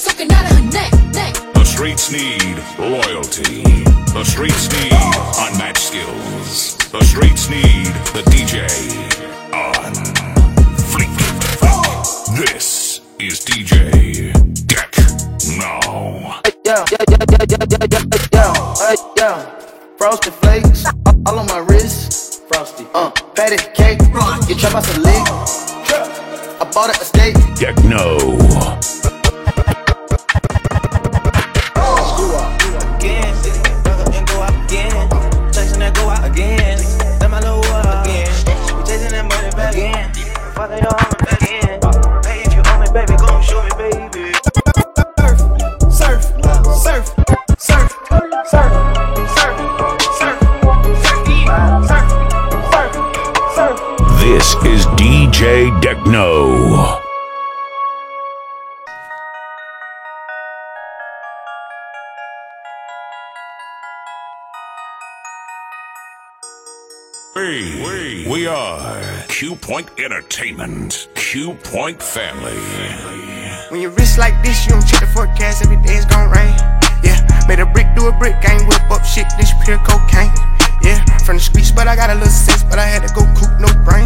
soaking out of her neck. The streets need loyalty. The streets need unmatched skills. The streets need the DJ on Fleek. This is DJ Deck Now. Yo, frosted flakes, all on my wrist. Frosty, patty cake, you trap out some lick. I bought it a steak. Deck No. This is DJ Deck No. We are Q Point Entertainment, Q Point Family. When you wrist like this, you don't check the forecast, every day it's gon' rain. Yeah, made a brick do a brick, ain't whip up shit, this pure cocaine. Yeah, from the streets, but I got a little sense, but I had to go coop no brain.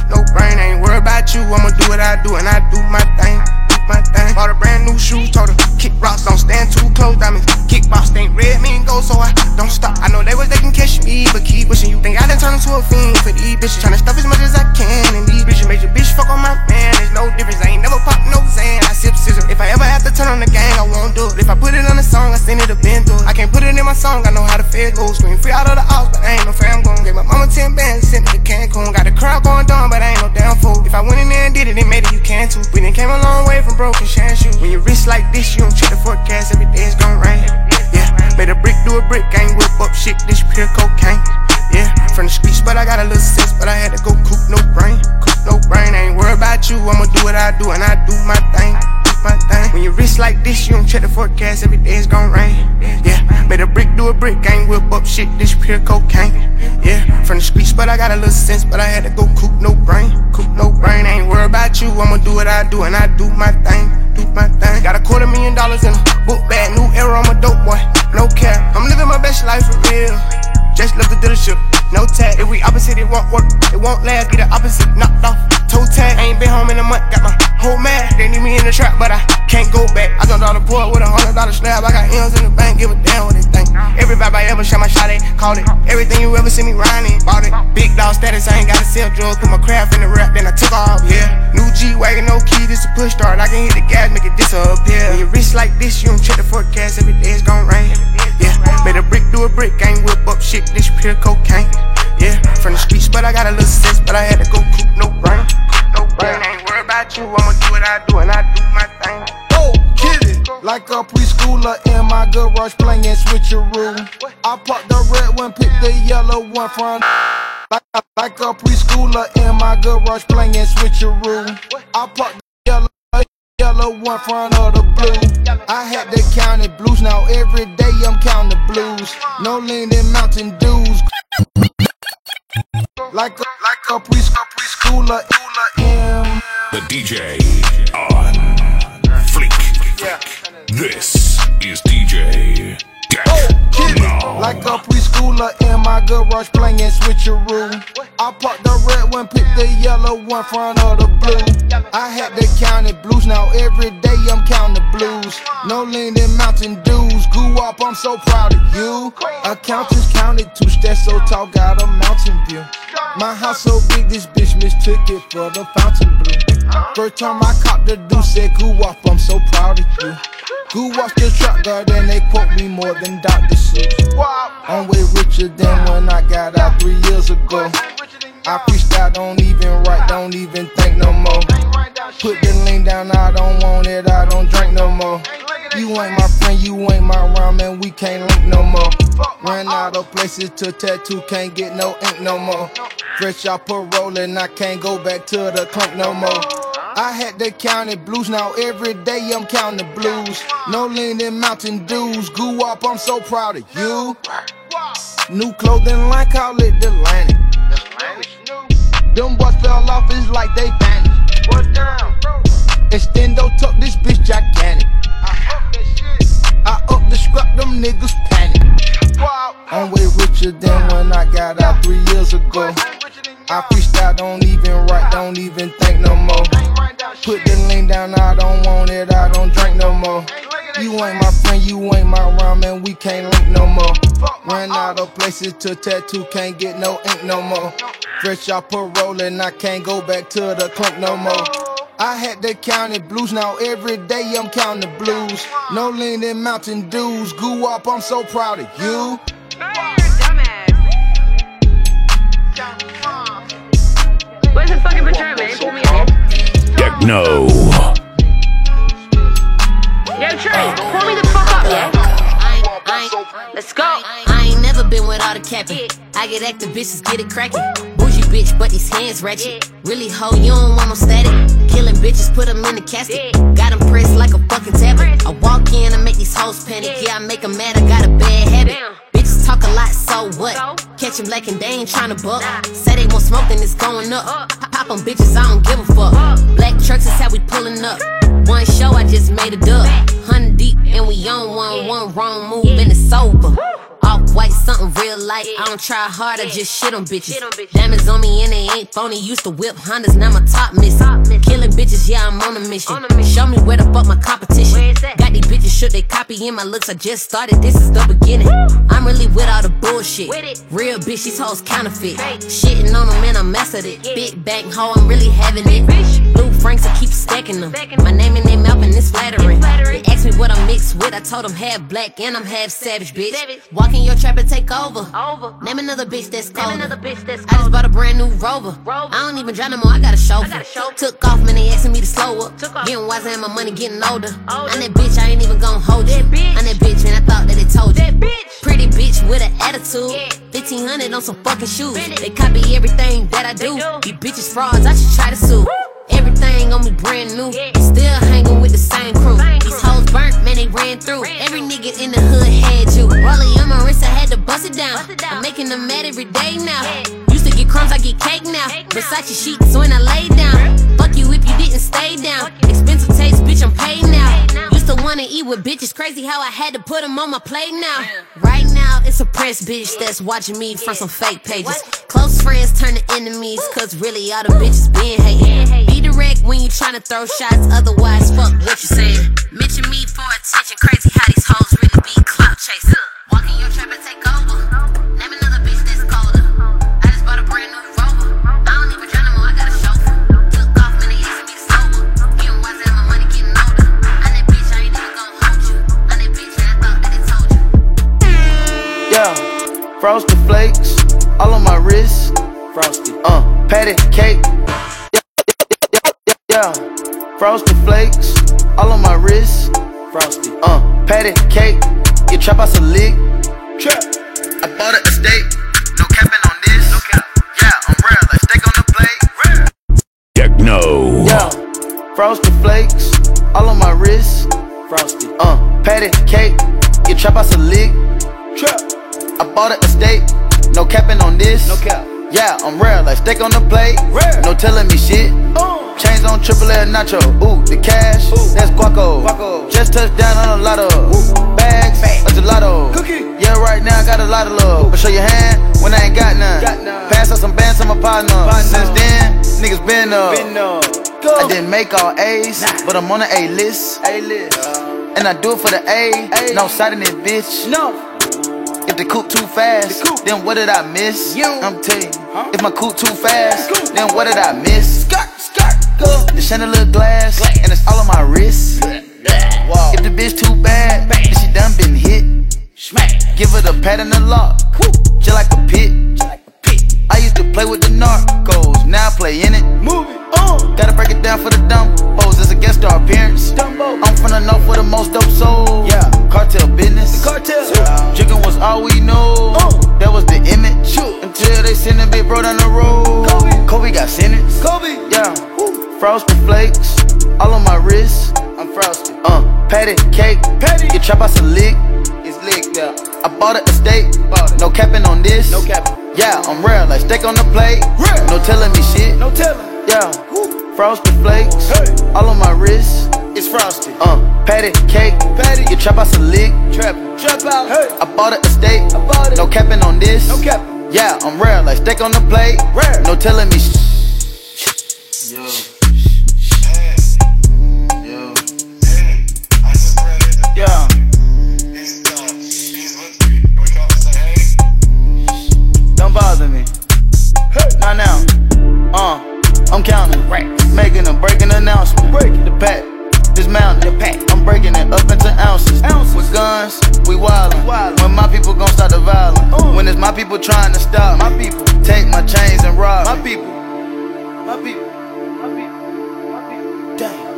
I ain't worried about you, I'ma do what I do, and I do my thing. Bought a brand new shoes, told her, kick rocks, don't stand too close, diamonds. Kickbox ain't red, mean gold, so I don't stop. I know they can catch me, but keep wishing. You think I done turned into a fiend for these bitches, tryna stuff as much as I can. And these bitches made your bitch fuck on my man, there's no difference. I ain't never pop no Zan, I sip scissor. If I ever have to turn on the gang, I won't do it. If I put it on a song, I send it a bend through it. I can't put it in my song, I know how the fed goes. Scream free out of the house, but I ain't no fam gon'. Gave my mama 10 bands, sent it to Cancun. Got the crowd going down, but I ain't no damn fool. If I went in there and did it, it made it, you can too. We done came a long way from broken shan shoes. When you wrist like this, you don't check the forecast, every day it's gon' rain. Yeah, made a brick do a brick, ain't whip up shit, this pure cocaine. Yeah, from the streets, but I got a little sense, but I had to go coop no brain. I ain't worried about you, I'ma do what I do, and I do my thing. When you wrist like this, you don't check the forecast, every day it's gon' rain. Yeah, made a brick do a brick, ain't whip up shit, this pure cocaine. Yeah, from the streets, but I got a little sense, but I had to go coop no brain. I ain't worried about you, I'ma do what I do, and I do my thing. Got $250,000 in a book bag, new era, I'm a dope boy, no care. I'm living my best life for real. Just left the dealership, no tag. If we opposite, it won't work, it won't last. Get the opposite knocked off, toe tag. Ain't been home in a month, got my whole mad. They need me in the trap, but I can't go back. I jumped on the port with $100 slab. I got M's in the bank, give a damn what they think. Every vibe I ever shot my shot at, called it. Everything you ever see me riding, bought it. Big dog status, I ain't gotta sell drugs. Put my craft in the rap, then I took off, yeah. New G-Wagon, no key, this a push start. I can hit the gas, make it disappear. When you wrist like this, you don't check the forecast, every day it's gon' rain. Yeah, made a brick do a brick, ain't whip up shit, this pure cocaine. Yeah, from the streets, but I got a little sense, but I had to go coop no brain. I ain't worried about you, I'ma do what I do, and I do my thing. Oh, get it! Like a preschooler in my garage playing switcheroo. I popped the red one, pick the yellow one from. Like a preschooler in my garage playing switcheroo. I popped the yellow one front of the blue. I had to count it blues, now every day I'm counting the blues. No lean in Mountain Dews. Like a preschooler in The DJ on Fleek. This is DJ Deck Now. like a preschooler in my garage playing switcheroo. I popped the red one, pick the yellow one front of the blue. I had to count it blues, now every day I'm counting the blues. No lean in Mountain Dews, grew up, I'm so proud of you. Accountants counted 2 steps so tall, got a mountain view. My house so big, this bitch mistook it for the fountain blue. First time I caught the deuce, said grew up, I'm so proud of you. Grew up the truck guard and they quote me more than Dr. Seuss. I'm way richer than when I got out 3 years ago. I freestyle, don't even write, don't even think no more. Put the lean down, I don't want it, I don't drink no more. You ain't my friend, you ain't my rhyme, and we can't link no more. Ran out of places to tattoo, can't get no ink no more. Fresh out parole and I can't go back to the clunk no more. I had to count it blues, now every day I'm counting the blues. No lean in Mountain Dews, grew up, I'm so proud of you. New clothing line, call it the Atlantic. Them boys fell off, it's like they vanished. Extendo tuck, this bitch gigantic. years ago. I freestyle, don't even write, don't even think no more. Put the lean down, I don't want it, I don't drink no more. You ain't my friend, you ain't my rhyme, and we can't link no more. Ran out of places to tattoo, can't get no ink no more. Fresh off parole and I can't go back to the clink no more. I had to count the blues, now every day I'm counting the blues. No lean in Mountain Dews, goo up, I'm so proud of you. Where's the fucking return, man? Pull me in. Techno. Yo, Trey, pull me the fuck up, yeah? Let's go. I ain't never been with all the capping. I get active bitches, get it cracking. Bougie bitch, but these hands ratchet. Really ho, you don't want no static. Killing bitches, put them in the casket. Got them pressed like a fucking tablet. I walk in and make these hoes panic. Yeah, I make them mad, I got a bad habit. Bitches talk a lot, so what? Catch them black and they ain't tryna buck. Say they want smoke, then it's going up. Pop on bitches, I don't give a fuck. Black trucks is how we pulling up. One show, I just made a dub. 100 deep, and we on one wrong move, and it's over. Off-white, something real light. I don't try hard, I just shit on bitches. Diamonds on me and they ain't phony. Used to whip Hondas, now my top missing. Killing bitches, yeah, I'm on a mission. Show me where to fuck my competition. Got these bitches shook, they copying my looks. I just started, this is the beginning. I'm really with all the bullshit. Real bitch, these hoes counterfeit. Shitting on them and I mastered it. Big bank hoe, I'm really having it. Blue Franks, I keep stacking them. My name in their mouth and it's flattering. They asked me what I'm mixed with, I told them half black and I'm half savage, bitch. Walk in your trap and take over. Name another bitch that's colder. I just bought a brand new Rover. I don't even drive no more, I got a chauffeur. Took off, man, they asking me to slow up. Getting wiser and my money getting older. I'm that bitch, I ain't even gon' hold you. I'm that bitch, man, I thought that it told you. Pretty bitch with an attitude. 1500 on some fucking shoes. They copy everything that I do. These bitches frauds, I should try to sue. Everything on me brand new. Still hanging with the same crew. These hoes burnt, man, they ran through. Every nigga in the hood had you. Rollie on my wrist, I had to bust it down. I'm making them mad every day now. Used to get crumbs, I get cake now. Versace sheets when I lay down. Fuck you if you didn't stay down. Expensive taste, bitch, I'm paid now. Used to wanna eat with bitches, crazy how I had to put them on my plate now. Right now, it's a press bitch that's watching me from some fake pages. Close friends turn to enemies, cause really all the bitches been hating. Be direct when you tryna throw shots, otherwise fuck what you saying. Mention me for attention, crazy how these hoes really be clout chasing. Walk in your trap and take over. Name another bitch that's colder. I just bought a brand new Rover. I don't even drive no more, I got a chauffeur. Took off, man, they asked me to sober. Getting wiser and my money getting older. I'm that bitch, I ain't even gon' hold you. I'm that bitch, and I thought that it told you. Yeah, frosted flakes all on my wrist. Frosty, patty cake. Yeah, frosted flakes all on my wrist. Frosty, patty cake. You trap out some lick. Trap. I bought an estate. No capping on this. No cap. Yeah, I'm real. Like steak on the plate. Techno. Yeah, frosted flakes all on my wrist. Frosty, patty cake. You trap out some lick. Trap. I bought an estate. No capping on this. No cap. Yeah, I'm real. Like steak on the plate. Rare. No telling me shit. Chains on triple L nacho. Ooh, the cash. Ooh. That's guaco. Just touched down on a lot of bags. A gelato. Cookie. Yeah, right now I got a lot of love. But show your hand when I ain't got none. Pass out some bands to my partner. Since then, niggas been up. I didn't make all A's, but I'm on the A list. And I do it for the A. No side in this bitch. No. If the coupe too fast, then what did I miss? I'm telling you, if my coupe too fast, then what did I miss? The chandelier glass, and it's all on my wrist. If the bitch too bad, then she done been hit. Give her the pat and the lock, just like a pit. I used to play with the narcos, now I play in it. Gotta break it down for the dumb hoes, it's a guest star appearance. I'm from the north with the most dope souls. Yeah, cartel business. Drinking was all we know. That was the image. Until they send a big bro down the road. Kobe got sentenced. Yeah, frosted flakes all on my wrist. I'm frosted. Patty cake. You trap out some lick. It's lick, yeah. I bought an estate. No capping on this. No capping. Yeah, I'm real. Like steak on the plate. No telling me shit. No telling. Yeah, frosted flakes all on my wrist. It's frosted. Patty cake. You trap out some lick. Trap out. I bought an estate. No capping on this. No capping. Yeah, I'm rare, like steak on the plate. Rare. No telling me Yo. Yeah. Don't bother me. Not now. I'm counting. Making a breaking announcement. The pack, dismounting. I'm breaking it up into ounces. With guns, we wildin'. When my people gon' start the violence. When it's my people trying to stop my people, take my chains and rob my people. My people. My people. My people. Damn.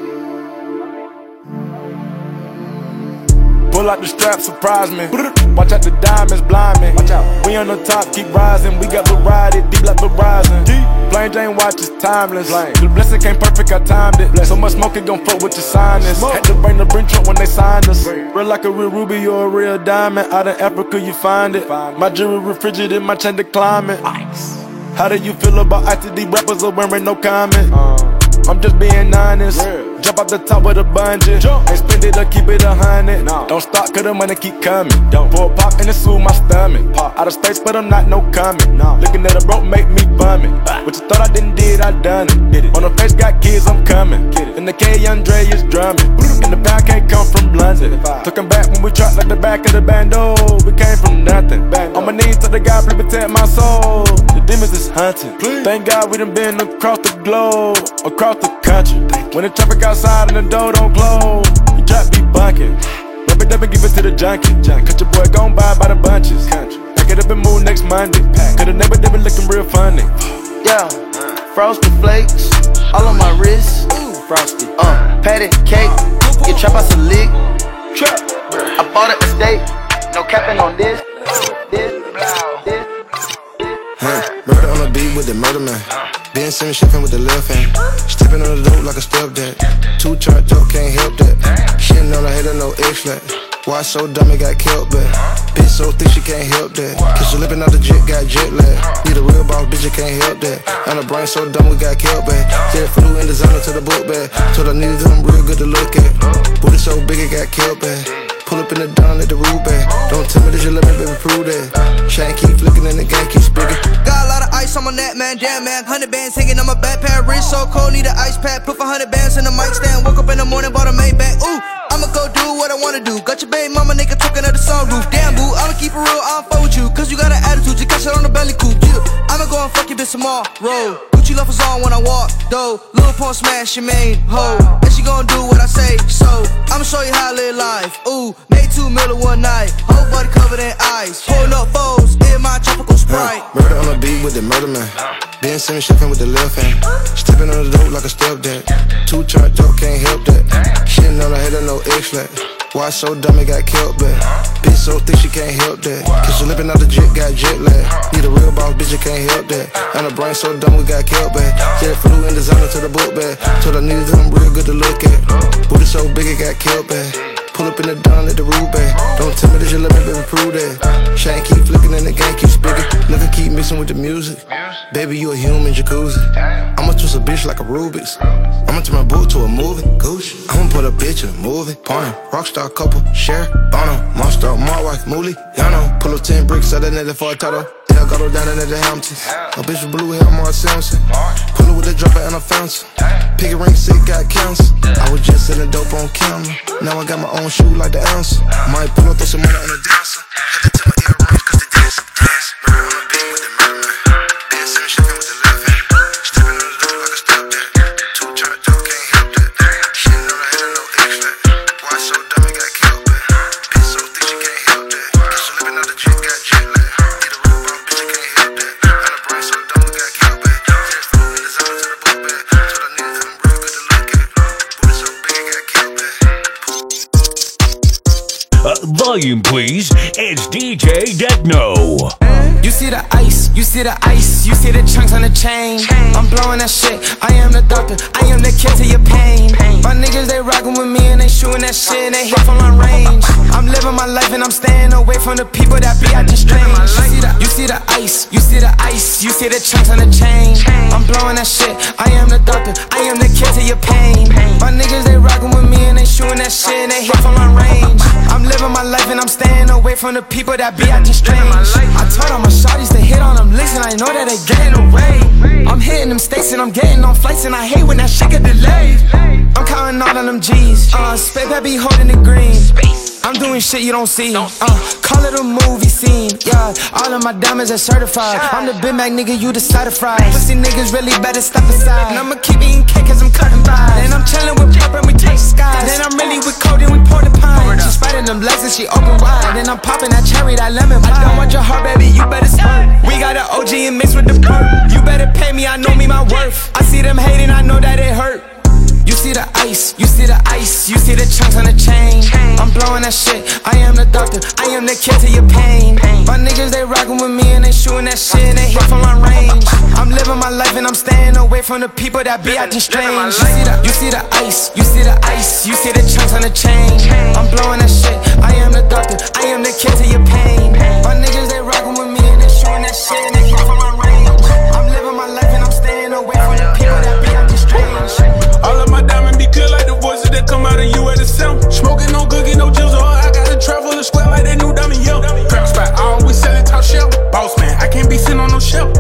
Pull out the strap, surprise me. Watch out the diamonds, blind me. Watch out. We on the top, keep rising. We got variety, deep like Verizon. Plain Jane watch is timeless. The blessing came perfect, I timed it. So much smoke it gon' fuck with your sinus. Had to bring the bring truck when they signed us. Real like a real ruby or a real diamond. Out in Africa you find it. My jewelry refrigerated, my chain to climate. How do you feel about ice? These rappers are wearing no comment. I'm just being honest. Jump off the top with a bungee. Ain't spend it or keep it 100. Don't stop cause the money keep coming. Pour a pop and it soothe my stomach. Out of space but I'm not no coming. Looking at a broke make me bum it. What you thought I didn't did, I done it. On the face got kids, I'm coming. In the K, Andre is drumming. And the pound can't come from London. Took him back when we dropped like the back of the bando. We came from nothing. On my knees to the God, please protect my soul. The demons is hunting. Thank God we done been across the globe, across the country. When the traffic outside and the door don't close, you drop be bunking. Rub it up and give it to the junkie. Cause your boy gon' buy by the bunches. Pack it up and move next Monday. Cause the neighbor they been looking real funny. Yeah, frosted flakes all on my wrist. Frosty. Patty cake. Get trap out some lick. I bought an estate. No capping on this. Murder on the beat with the murder man. Ben Simmons chefing with the left hand. Stepping on the dope like a stepdad. 2 charged up, can't help that. Shitting on her head and no X-flat. Why so dumb it got killed back? Bitch so thick she can't help that. Cause she living out the jet, got jet lag. Need a real boss, bitch, you can't help that. And the brain so dumb we got killed back. Jet flew in designer to the book bag. Told I needed them real good to look at. Booty so big it got killed back. Pull up in the dawn at the root bag. Don't tell me that you love me, baby, prove that. Chain keep flicking and the game keep speaking. Got a lot of ice, I'm on that man, damn man. 100 bands hanging on my backpack. Wrist so cold, need an ice pack. Put 100 bands in the mic stand. Woke up in the morning, bought a Maybach. Ooh, I'ma go do what I wanna do. Got your baby mama, nigga, talking at the sunroof. Damn, boo, I'ma keep it real, I don't fuck with you. Cause you got an attitude, just catch it on the belly coupe. Yeah, I'ma go and fuck your bitch tomorrow. Gucci loafers on when I walk, though. Lil' Pump smash your main hoe. And she gon' do what I say, so I'ma show you how I live life. Ooh, made 2 million one night. Whole body covered in ice. Pulling up foes in my tropical Sprite. Murder on the beat with the murder man. Ben Simmons chefing with the left hand. Stepping on the dope like a stepdad. 2 charged up, can't help that. Shitting on her head and no X-flat. Why so dumb it got killed back? Bitch so thick she can't help that. Cause she living out the jet, got jet lag. Need a real boss, bitch, you can't help that. And the brain so dumb we got killed back. Jet flew in designer to the book bag. Told I needed them real good to look at. Booty so big it got killed back. Pull up in the dawn at the root bag. Don't tell me that you love me, baby, prove that. Chain keep flicking and the game keep speaking. Nigga keep mixing with the music. Baby, you a human jacuzzi. I'ma twist a bitch like a Rubik's. I'ma turn my boot to a movie. Gucci. I'ma put a bitch in a movie. Porn, rockstar couple, share, Bono, monster, my wife, Mooly, Yano. Pull up 10 bricks, other than for a title. Yeah, I got her down in the Hamptons. A bitch with blue hair, Mark Simpson. Pull her with a dropper and a fountain. Pick a ring, sick, got cancer. I was just selling dope on camera. Now I got my own shoe like the ounce. Might pull up, throw some money on the dancer. Had to tell my earrings cause they dance. Murder on the beat with the murder man. Ben Simmons chefing with the left hand. Stepping on the dope like a stepdad. 2 charged up, can't help that. Shitting on her head and no X-flat. Why so dumb it got killed back? Bitch so thick she can't help that. Cause she living out the jet, got jet lag. Need a real boss, bitch, you can't help that. And the brain so dumb we got killed back. Jet flew in designer to the book bag. Told I needed them real good to look at. Booty so big it got killed back. Volume please, it's DJ Techno. You see the ice, you see the ice, you see the chunks on the chain. I'm blowing that shit, I am the doctor, I am the cure to your pain. My niggas, they rockin' with me and they shooting that shit and they hit from long range. I'm living my life and I'm staying away from the people that be acting strange. You see the ice, you see the ice, you see the chunks on the chain. I'm blowing that shit, I am the doctor, I am the cure to your pain. My niggas, they rockin' with me and they shooting that shit and they hit from long range. I'm living my life and I'm staying away from the people that be acting strange. I told all my shawties to hit on them licks and I know that they getting away. I'm hitting them states and I'm getting on flights and I hate when that shit get delayed. I'm counting all of them G's. Space that be holding the green. I'm doing shit you don't see. Call it a movie scene. Yeah, all of my diamonds are certified. I'm the Big Mac nigga, you the side of fries. Pussy niggas really better step aside. And I'ma keep eating cake cause I'm cutting by. Then I'm chilling with Pop and we take skies. Then I'm really with Cody and we pour the pine. She spiting them legs and she open wide. Then I'm popping that cherry, that lemon pie. I don't want your heart, baby, you better spurt. We got an OG and mixed with the perk. You better pay me, I know me my worth. I see them hating, I know that it hurt. You see the ice, you see the ice, you see the chunks on the chain. I'm blowing that shit, I am the doctor, I am the kid to your pain. My niggas, they rockin' with me and they shooting that shit and they hit from my range. I'm living my life and I'm staying away from the people that be acting strange. You see the ice, you see the ice, you see the chunks on the chain. I'm blowing that shit, I am the doctor, I am the kid to your pain. My niggas, they rockin' with me and they shooting that shit and they hit from my range. I'm living my life and I'm staying away from the people that be acting strange. All of my diamonds be good like the voices that come out of you at the sound. Smoking no good, get no jills on. I gotta travel the square like that new diamond, yo. Crap spot, I always sellin' top shelf. Boss man, I can't be sitting on no shelf.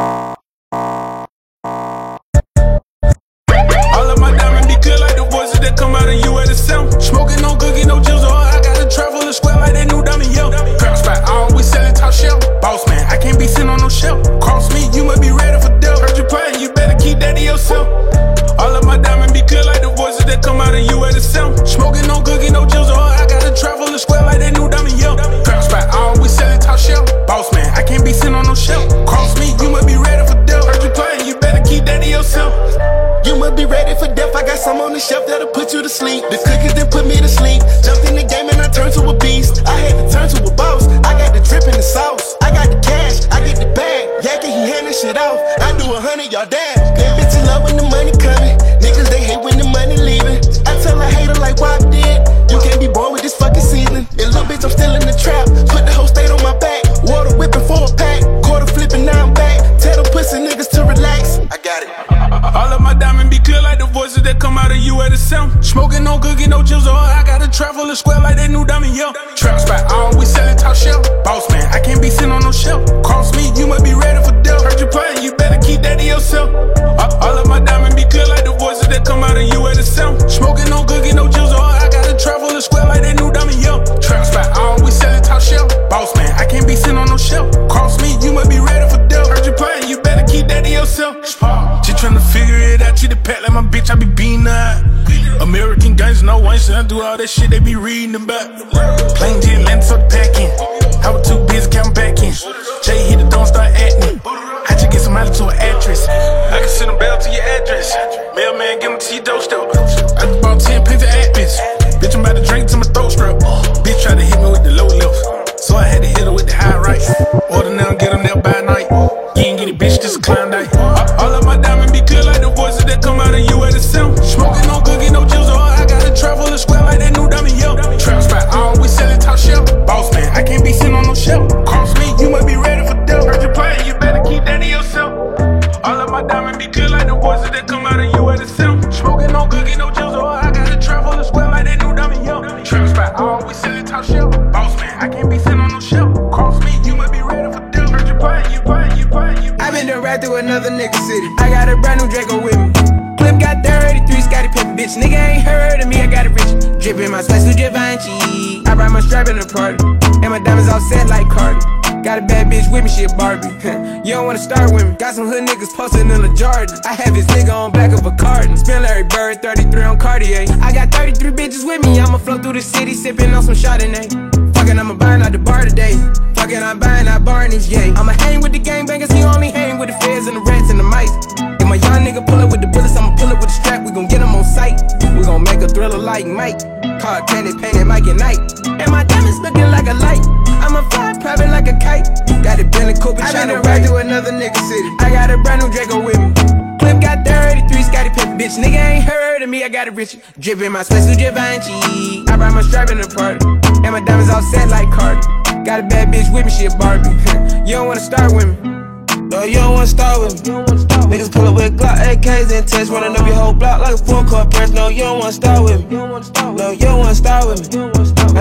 All of my diamonds be good like the voices that come out of you at the sound. Smoking no good, get no jills on. I gotta travel the square like that new diamond, yo. Crap spot, I always sellin' top shelf. Boss man, I can't be sitting on no shelf. Cross me, you must be ready for death. Heard you playing, you better keep that to yourself. All of my diamonds be good like the voices that come out of you at the sound. Smoking no good, get no jills on. I gotta travel the square like that new diamond, yo. Crap spot, I always sellin' top shelf. Boss man, I can't be sitting on no shelf. Cross me, you must be ready for death. Heard you playing, you better keep that to yourself. You must be ready for death. I got some on the shelf that'll put you to sleep. The cookies that put me to sleep. Jumped in the game and I turned to a beast. I had to turn to a boss. I got the drip in the sauce. I got the cash, I get the bag. Yakking, he handing shit off. I do 100, y'all dad. Them bitches love when the money coming. Niggas, they hate when the money leaving. I tell a hater like Wop did. You can't be born with this fucking seasoning. And little bitch, I'm still in the trap. Put the whole state on my back. Water whipping for a pack. Quarter flipping, now I'm back. Tell them pussy niggas to relax. I got it. All of my diamonds be good like the voices that come out of you at the sound. Smoking no good, get no jills on. I gotta travel the square like that new diamond, yo. Trap spot, I always sellin' top shelf. Boss man, I can't be sitting on no shelf. Cross me, you must be ready for death. Heard you playing, you better keep that to yourself. All of my diamonds be good like the voices that come out of you at the sound. Smoking no good, get no jills on. I gotta travel the square like that new diamond, yo. Trap spot, I always sellin' top shelf. Boss man, I can't be sitting on no shelf. Cross me, you must be ready for death. Heard you playing, you better keep that to yourself. She tryna figure it out, she the pack like my bitch, I be beating her. American guns, no one should I do all that shit they be reading about. Plain jet, land so packing. I was too busy counting back in. Jay hit the don't start acting. How'd you get somebody to an actress? I can send a bell to your address. Mailman, give them to your doorstep. I just bought 10 pins of Atlas. Bitch, I'm about to drink to my throat strap. Bitch tried to hit me with the low left, so I had to hit her with the high right. Order now, get them there by night. You ain't get it, bitch, just a clown night. All of my diamonds be good like the voices that come out of you at the sound. Smoking no good, get no jills on. I gotta travel the square like that new diamond, yo. Trap spot, I always sellin' top shelf. Boss man, I can't be sitting on no shelf. Cross me, you must be ready for death. Heard you playing, you better keep that to yourself. All of my diamonds be good like the voices that come out of you at the sound. Smoking no good, get no jills on. I gotta travel the square like that new diamond, yo. Trap spot, I always sellin' top shelf. Boss man, I can't be sitting on no shelf. Cross me, you must be ready for death. Heard you playing, you playing, you playing, you. I been done right through another nigga city. I got a brand new Draco with me. Clip got 33, Scotty Pippen, bitch. Nigga ain't heard of me, I got it rich. Drippin' my spice to Givenchy. I brought my strap in the party, and my diamonds all set like Cardi. Got a bad bitch with me, shit Barbie. You don't wanna start with me. Got some hood niggas posted in the Jordan. I have his nigga on back of a carton. Spin Larry Bird, 33 on Cartier. I got 33 bitches with me. I'ma flow through the city, sippin' on some Chardonnay. Fuckin', I'ma buying out the bar today. Fuckin', I'm buying out Barney's, yeah. I'ma hang with the gangbangers, he only hang with the feds and the rats and the mice. If my young nigga pull up with the bullets, I'ma pull up with the strap. We gon' get him on sight. We gon' make a thriller like Mike. Card candy painted Mike and Night. And my diamonds looking like a light. I'ma fly private like a kite. Got a Bentley Coupe, I been right through another nigga city. I got a brand new Draco with me. Clip got 33, Scotty Pippen, bitch. Nigga ain't heard of me, I got it rich. Drippin' my spice to Givenchy. I brought my strap in the party, and my diamonds all set like Cardi. Got a bad bitch with me, shit Barbie. You don't wanna start with me. No, you don't wanna start with me. Niggas pull up with Glock AKs and tests, running up your whole block like a full court press. No, you don't wanna start with me. No, you don't wanna start with me. I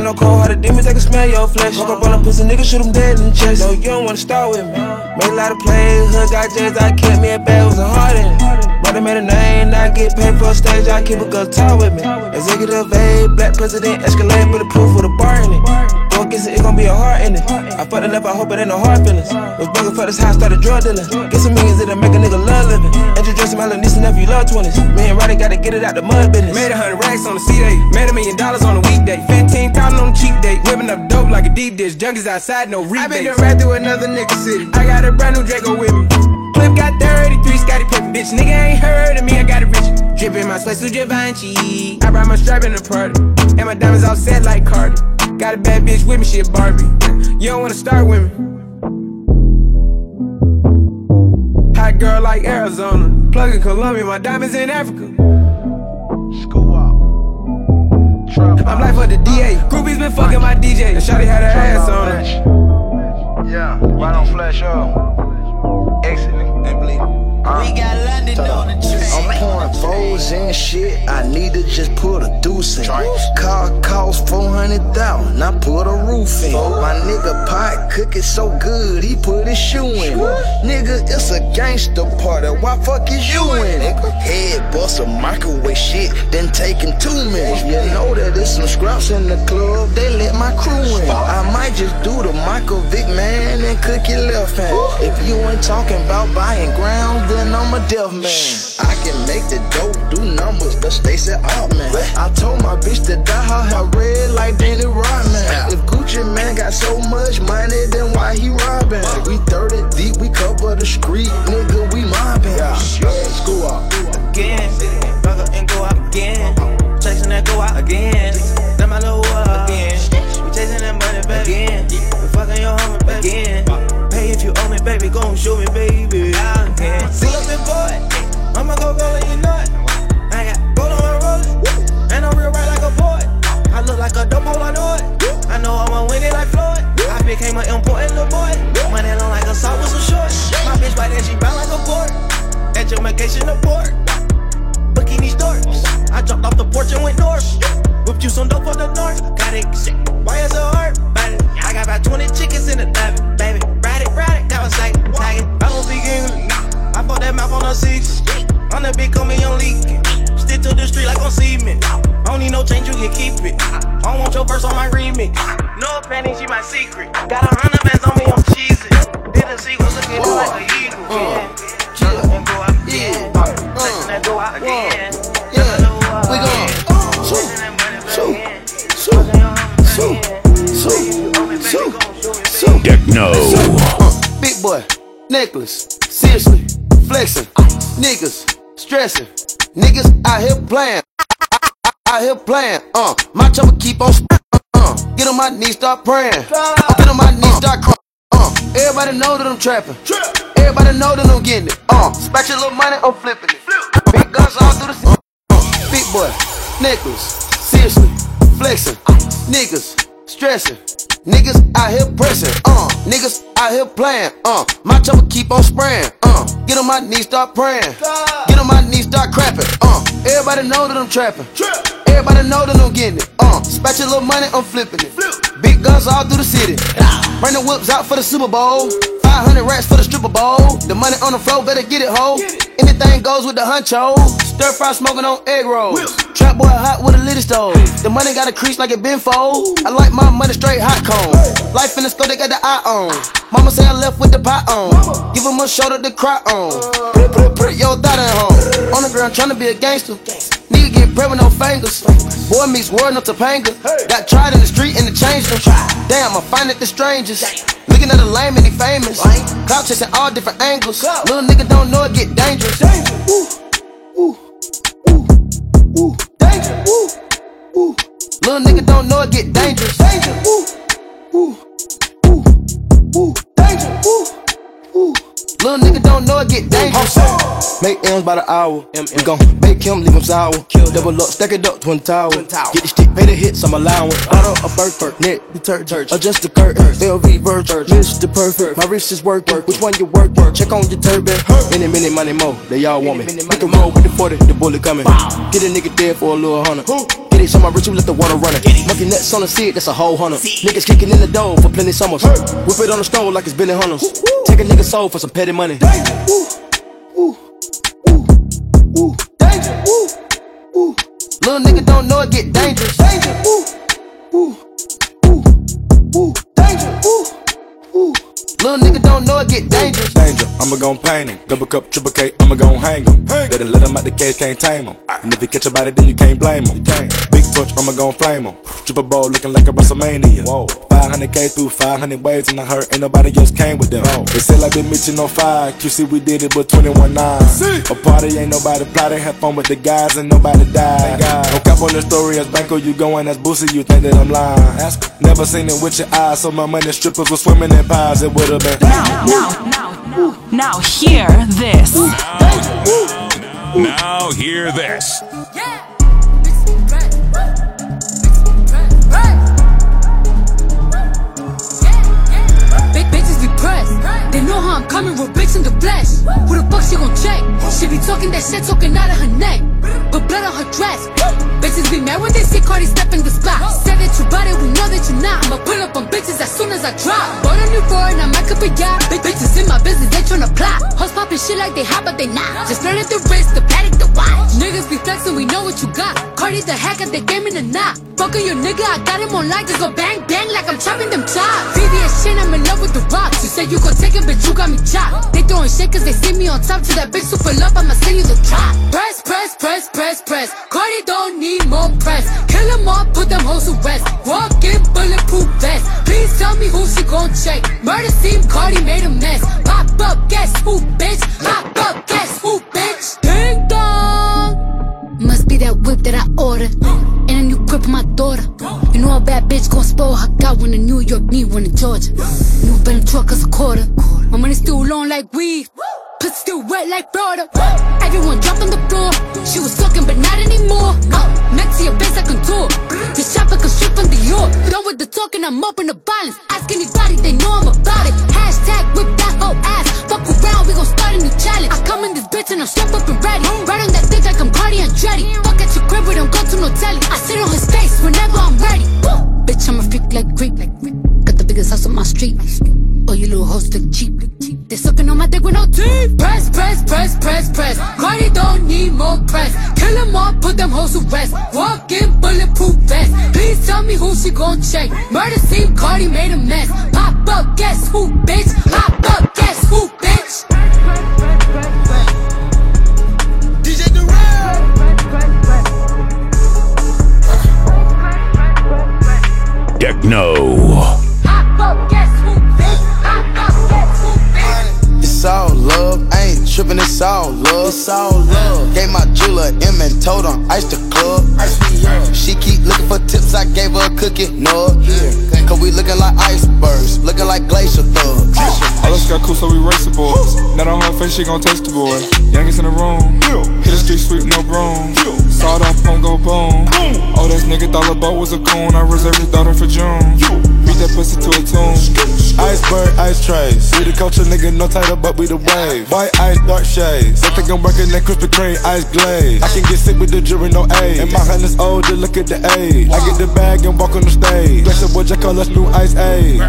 Ain't no cold-hearted demons that can smell your flesh. Walk up on a pussy nigga, shoot him dead in the chest. No, you don't wanna start with me. Made a lot of plays, hood got jazz, I kept me a bag, was a heart in it. Brother made a name, now I get paid for a stage, I keep a girl talk with me. Executive A, black president, Escalade, put the proof with a bar in it. Go against it, it gon' be a heart in it. I fucked it up, I hope it ain't no hard feelings. Was bugging for this house, started drug dealing. Get some millions, it'll make a nigga love living. Introducing my little niece and nephew, love 20s. Me and Roddy gotta get it out the mud business. Made 100 racks on the C-Day. Made $1 million on a weekday. 15,000 on a cheap day. Whipping up dope like a deep dish. Junkies outside, no rebates. I been done right through another nigga city. I got a brand new Draco with me. Clip got 33, Scotty Pippen, bitch. Nigga ain't heard of me, I got it rich. Drippin' my sweat suit Givenchy. I brought my strap in the party. And my diamonds all set like Cardi. Got a bad bitch with me, shit Barbie. You don't wanna start with me. Hot girl like Arizona. Plug in Colombia, my diamonds in Africa. School out. I'm like for the DA. Groupies been fucking my DJ. And shawty had her ass on her. Yeah, why don't flash up? Excellent. We got London on the train. I'm pouring foes and shit. I need to just put a deuce in. Car cost 400,000. I put a roof in. My nigga pot cooking so good, he put his shoe in. Nigga, it's a gangster party. Why fuck is you in it? Head bust a microwave shit, then taking 2 minutes. You know that there's some scraps in the club. They let my crew in. I might just do the Michael Vick, man, and cook your left hand. If you ain't talking about buying ground, then I'm a deaf man. I can make the dope do numbers, but Stacey Altman. I told my bitch to dye her hair red like Danny Rodman. If Gucci man got so much money, then why he robbing? We 30 deep, we cover the street, nigga, we mobbing. School out. Again, back up and go out again. Chasing that go out again. That my little again. We chasing that money back again. We fucking your homie back again. Pay if you owe me, baby, gon' show me, baby. Again. Pull up and boy, I'ma go and you know it. I got gold on my rollers, and I'm real right like a boy. I look like a dope hole, I know it. I know I'ma win it like Floyd. I became an important little boy. Money long like a salt with some shorts. My bitch bite and she bound like a board. At your vacation report, bikini stores. I jumped off the porch and went north. Whipped you some dope from the north. Got it sick. Why is it hard? I got about 20 chickens in the oven, baby. Ride it, that was like tagging. I don't speak English. I fuck that mouth on the 6. On the big, call me on leaking. Stick to the street like on cement. I don't need no change, you can keep it. I don't want your verse on my remix. No penny, she my secret. Got 100 bands on me, I'm cheesy. Didn't see what's looking like a eagle. Chill and go out again. Letting that go out again. We gon' Techno. Big boy, necklace, seriously, flexing. Niggas, stressing. Niggas out here playing. Out here playing. My chopper keep on get on my knees, start praying. Get on my knees, start crying. Everybody know that I'm trapping. Everybody know that I'm getting it. Spatch a little money, I'm flipping it. Big guns all through the big boy, necklace, seriously, flexing. Niggas, stressing. Niggas out here pressing, niggas out here playing, my chopper keep on spraying, get on my knees, start praying, get on my knees, start crapping, everybody know that I'm trapping, everybody know that I'm getting it, spatch a little money, I'm flipping it, big guns all through the city, bring the whips out for the Super Bowl, 500 racks for the stripper bowl, the money on the floor, better get it, ho, anything goes with the huncho, stir fry smoking on egg rolls, trap boy hot with a litty stove, the money got a crease like it been fold, I like my money straight hot cone. Life in the scope, they got the eye on. Mama say I left with the pot on. Give him a shoulder to cry on. Put your thought at home. On the ground tryna be a gangster. Nigga get bread with no fingers. Boy meets world no Topanga. Got tried in the street and it changed them. Damn, I find it the strangest. Looking at the lame and he famous. Clout chasing all different angles. Little nigga don't know it get dangerous. Danger. Little nigga don't know it get dangerous. Danger. Danger. Little nigga don't know it get dangerous. Make M's by the hour. We gon' bake him, leave him sour. Double up, stack it up, twin tower. Get the stick, pay the hits, I'm allowing. Bottle a Burke, neck detergent. Adjust the curtain, LV Virgin, Mr. Perfect. My wrist is work. Which one you work? Check on your turban. Minute, money more. They all want me. We can roll with the 40, the bullet coming. Get a nigga dead for a little $100. Get it, so my rich, you let the water run it. Monkey nuts on the seat, that's a whole $100. Niggas kicking in the door for plenty summers. Whip it on the stove like it's Billy Hunters. Take a nigga soul for some petty money. Danger. Little nigga don't know it get dangerous. Danger. Little nigga don't know it get dangerous. Danger, I'ma gon' paint him. Double cup, triple K, I'ma gon' hang him. Let him out the cage, can't tame him. And if you catch a body, then you can't blame him. Big punch, I'ma gon' flame him. Triple bowl looking like a WrestleMania. 500K through 500 waves, and I heard ain't nobody else came with them. They said like been Mitchell on fire. QC, we did it, but 21-9. A party ain't nobody plotting. Have fun with the guys, and nobody died. Don't cap on the story as Banco, you going as Boosie, you think that I'm lying. Never seen it with your eyes, so my money strippers were swimming in pies. It would've been. Now hear this. Now hear this. Big bitches be pressed. They know how I'm coming, real bitch in the flesh. Who the fuck she gon' check? She be talking that shit, talking out of her neck. Put blood on her dress. Bitches be mad when they see Cardi step in the spot. Said that you bought it, we know that you're not. I'ma pull up on bitches as soon as I drop. Bought a new foreign, I might up a yacht. Big bitches in my business, they tryna plot. Hoes poppin' shit like they hot, but they not. Just learn at the wrist, the paddock, the watch. Niggas be flexin', we know what you got. Cardi the hack at the game in the knot. Fuckin' your nigga, I got him on light. Just go bang, bang like I'm chopping them chops. VVS shit, I'm in love with the rocks. You say you gon' take it, bitch, you got me chopped. They throwin' shit cause they see me on top. To that bitch super love, I'ma send you the drop. Press, press, press, press, press. Cardi don't need more press. Kill them all, put them hoes to rest. Walk in bulletproof vest. Please tell me who she gon' check. Murder scene, Cardi made a mess. Pop up, guess who, bitch? Pop up, guess who, bitch? Ding dong. Must be that whip that I ordered. And a new grip on my daughter. You know a bad bitch gon' spoil her God when a New York need one in Georgia. New Bentley truck is a quarter. My money still long like weed. Pussy still wet like Florida. Everyone drop on the floor. She was talking but not anymore. Next to your base I contour. The shop like a strip from the York. Done with the talking, I'm up in the violence. Ask anybody, they know I'm about it. Hashtag whip that whole ass. Fuck around, we gon' start a new challenge. I come in this bitch and I'm strapped up and ready. Right on that dick like I'm Cardi Andretti. Fuck at your crib, we don't go to no telly. I sit on his face whenever I'm ready. Bitch, I'm a freak like Greek. Got the biggest house on my street. Oh, you little hoes look cheap. They sucking on my dick with no teeth. Press, press, press, press, press. Cardi don't need more press. Kill them all, put them hoes to rest. Walk in bulletproof vest. Please tell me who she gon' check. Murder scene, Cardi made a mess. Pop up, guess who, bitch? Pop up, guess who, bitch? DJ Durant. Techno. Pop up, guess who, bitch? Pop up, guess who, bitch? It's all love, I ain't trippin', it's all love. It's all love. Gave my jeweler M and told on Ice the Club. She keep looking for tips, I gave her a cookie. No, cause we looking like icebergs, looking like glacier thugs. All us got cool, so we race the boys. Not on her face, she gon' taste the boy. Youngest in the room, hit the street sweep, no broom. Sawed off, punk, go boom. Oh, this nigga thought the boat was a coon. I reserved his daughter for June. Beat that pussy to a tune. Iceberg, ice trays. We the culture, nigga, no title, but we the wave. White ice, dark shades. They think I'm working that Krispy Kreme, ice glaze. I can get sick with the jury, no age. And my hand is old, just look at the age. I get the bag and walk on the stage. Flexible, just call us new ice age.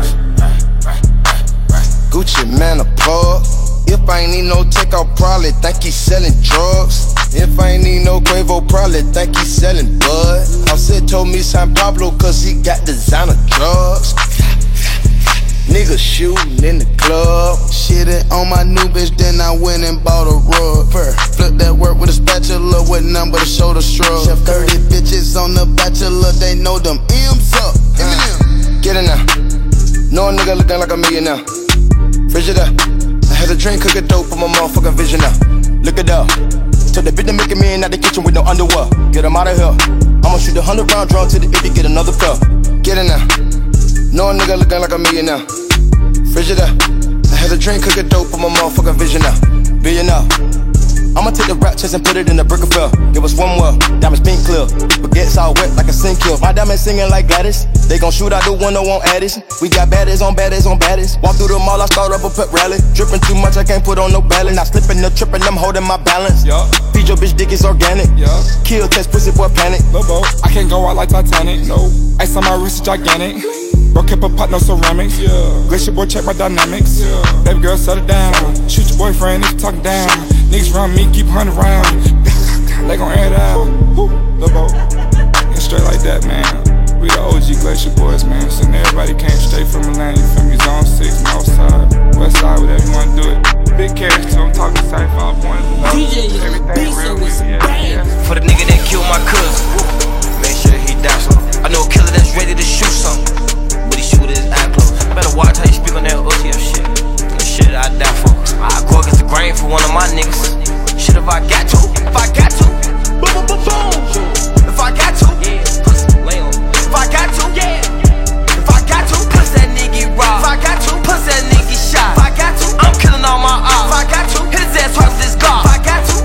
Gucci man a plug. If I ain't need no take, I'll probably think he's selling drugs. If I ain't need no Quavo, probably think he's selling bud. Offset told me San Pablo cause he got designer drugs. Niggas shooting in the club. Shitting on my new bitch, then I went and bought a rug. Flip that work with a spatula with none but a shoulder shrug. 30 bitches on the bachelor, they know them M's up. Get in now. No nigga looking like a millionaire. Frigidaire. I had a drink, cook it dope, put my motherfucking vision out. Look it up. Told the bitch to make a man out the kitchen with no underwear. Get him out of here. I'ma shoot 100 round drum to the itty, get another pair. Get in now. No nigga looking like a millionaire. Frigidaire. I had a drink, cook it dope, put my motherfucking vision out. Billionaire. I'ma take the rap chest and put it in the brick of fell. Give us one more, diamonds pink clear. Baguettes all wet like a sink kill. My diamonds singing like Gladys. They gon' shoot out the window on Addis. We got baddies on baddies on baddies. Walk through the mall, I start up a pep rally. Dripping too much, I can't put on no balance. Not slipping, no tripping, I'm holding my balance. Feed your bitch, dick is organic. Kill, test, pussy, boy, panic. Lobo, I can't go out like Titanic. No, ice on my wrist is gigantic. Bro, kept a pot, no ceramics. Glacier boy, check my dynamics. Baby girl, settle down. Shoot your boyfriend if you talking down. Niggas around me, keep 100 round. They gon' air it out. Lobo, and straight like that, man. We the OG Glacier boys, man. So everybody came straight from Atlanta. You feel me? Zone 6, north side, west side, whatever you wanna do it. Big cash too, I'm talking Cypher points. DJ, everything real with for the nigga that killed my cousin. Make sure he dies. I know a killer that's ready to shoot something, but he shoot his eye closed. Better watch how you speak on that OTF shit. That shit I die for. I go against the grain for one of my niggas. Shit if I got to, if I got to, boom, boom, boom, boom. If I got to, lay on. If I got to, if I got to, push that nigga rob. If I got to, push that nigga shot. If I got to, I'm killing all my ops. If I got to, hit his ass hard as this golf. If I got to,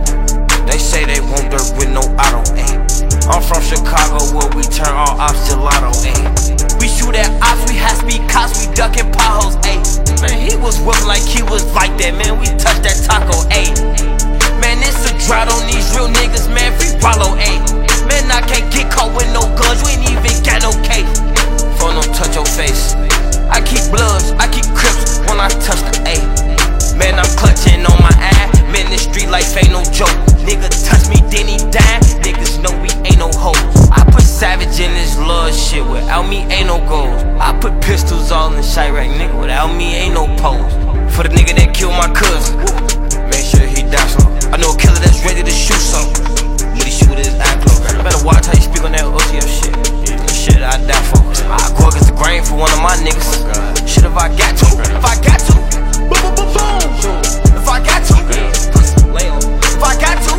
they say they want dirt with no auto, ayy. I'm from Chicago where we turn all ops gelato, ayy. We shoot at ops, we high speed cops, we ducking potholes, ayy. Man, he was whipping like he was like that, man. We touched that taco, ayy. Man, it's a drought on these real niggas, man. Free Rollo, ayy. Man, I can't get caught with no guns, we ain't even got no case. Phone don't touch your face. I keep bloods, I keep crips when I touch the ayy. Man, I'm clutching on my eye. Man, this street life ain't no joke. Nigga touch me, then he die. Niggas know we ain't no hoes. I put Savage in this love shit. Without me, ain't no goals. I put pistols all in Chirac, nigga. Without me, ain't no pose. For the nigga that killed my cousin, make sure he dies. I know a killer that's ready to shoot something, but he shoot his eye closed. Better watch how you speak on that OTF shit. Shit I die for. I go against the grain for one of my niggas. Shit if I got to, if I got to, boom, boom, boom, boom. If I got to, lay on. If I got to,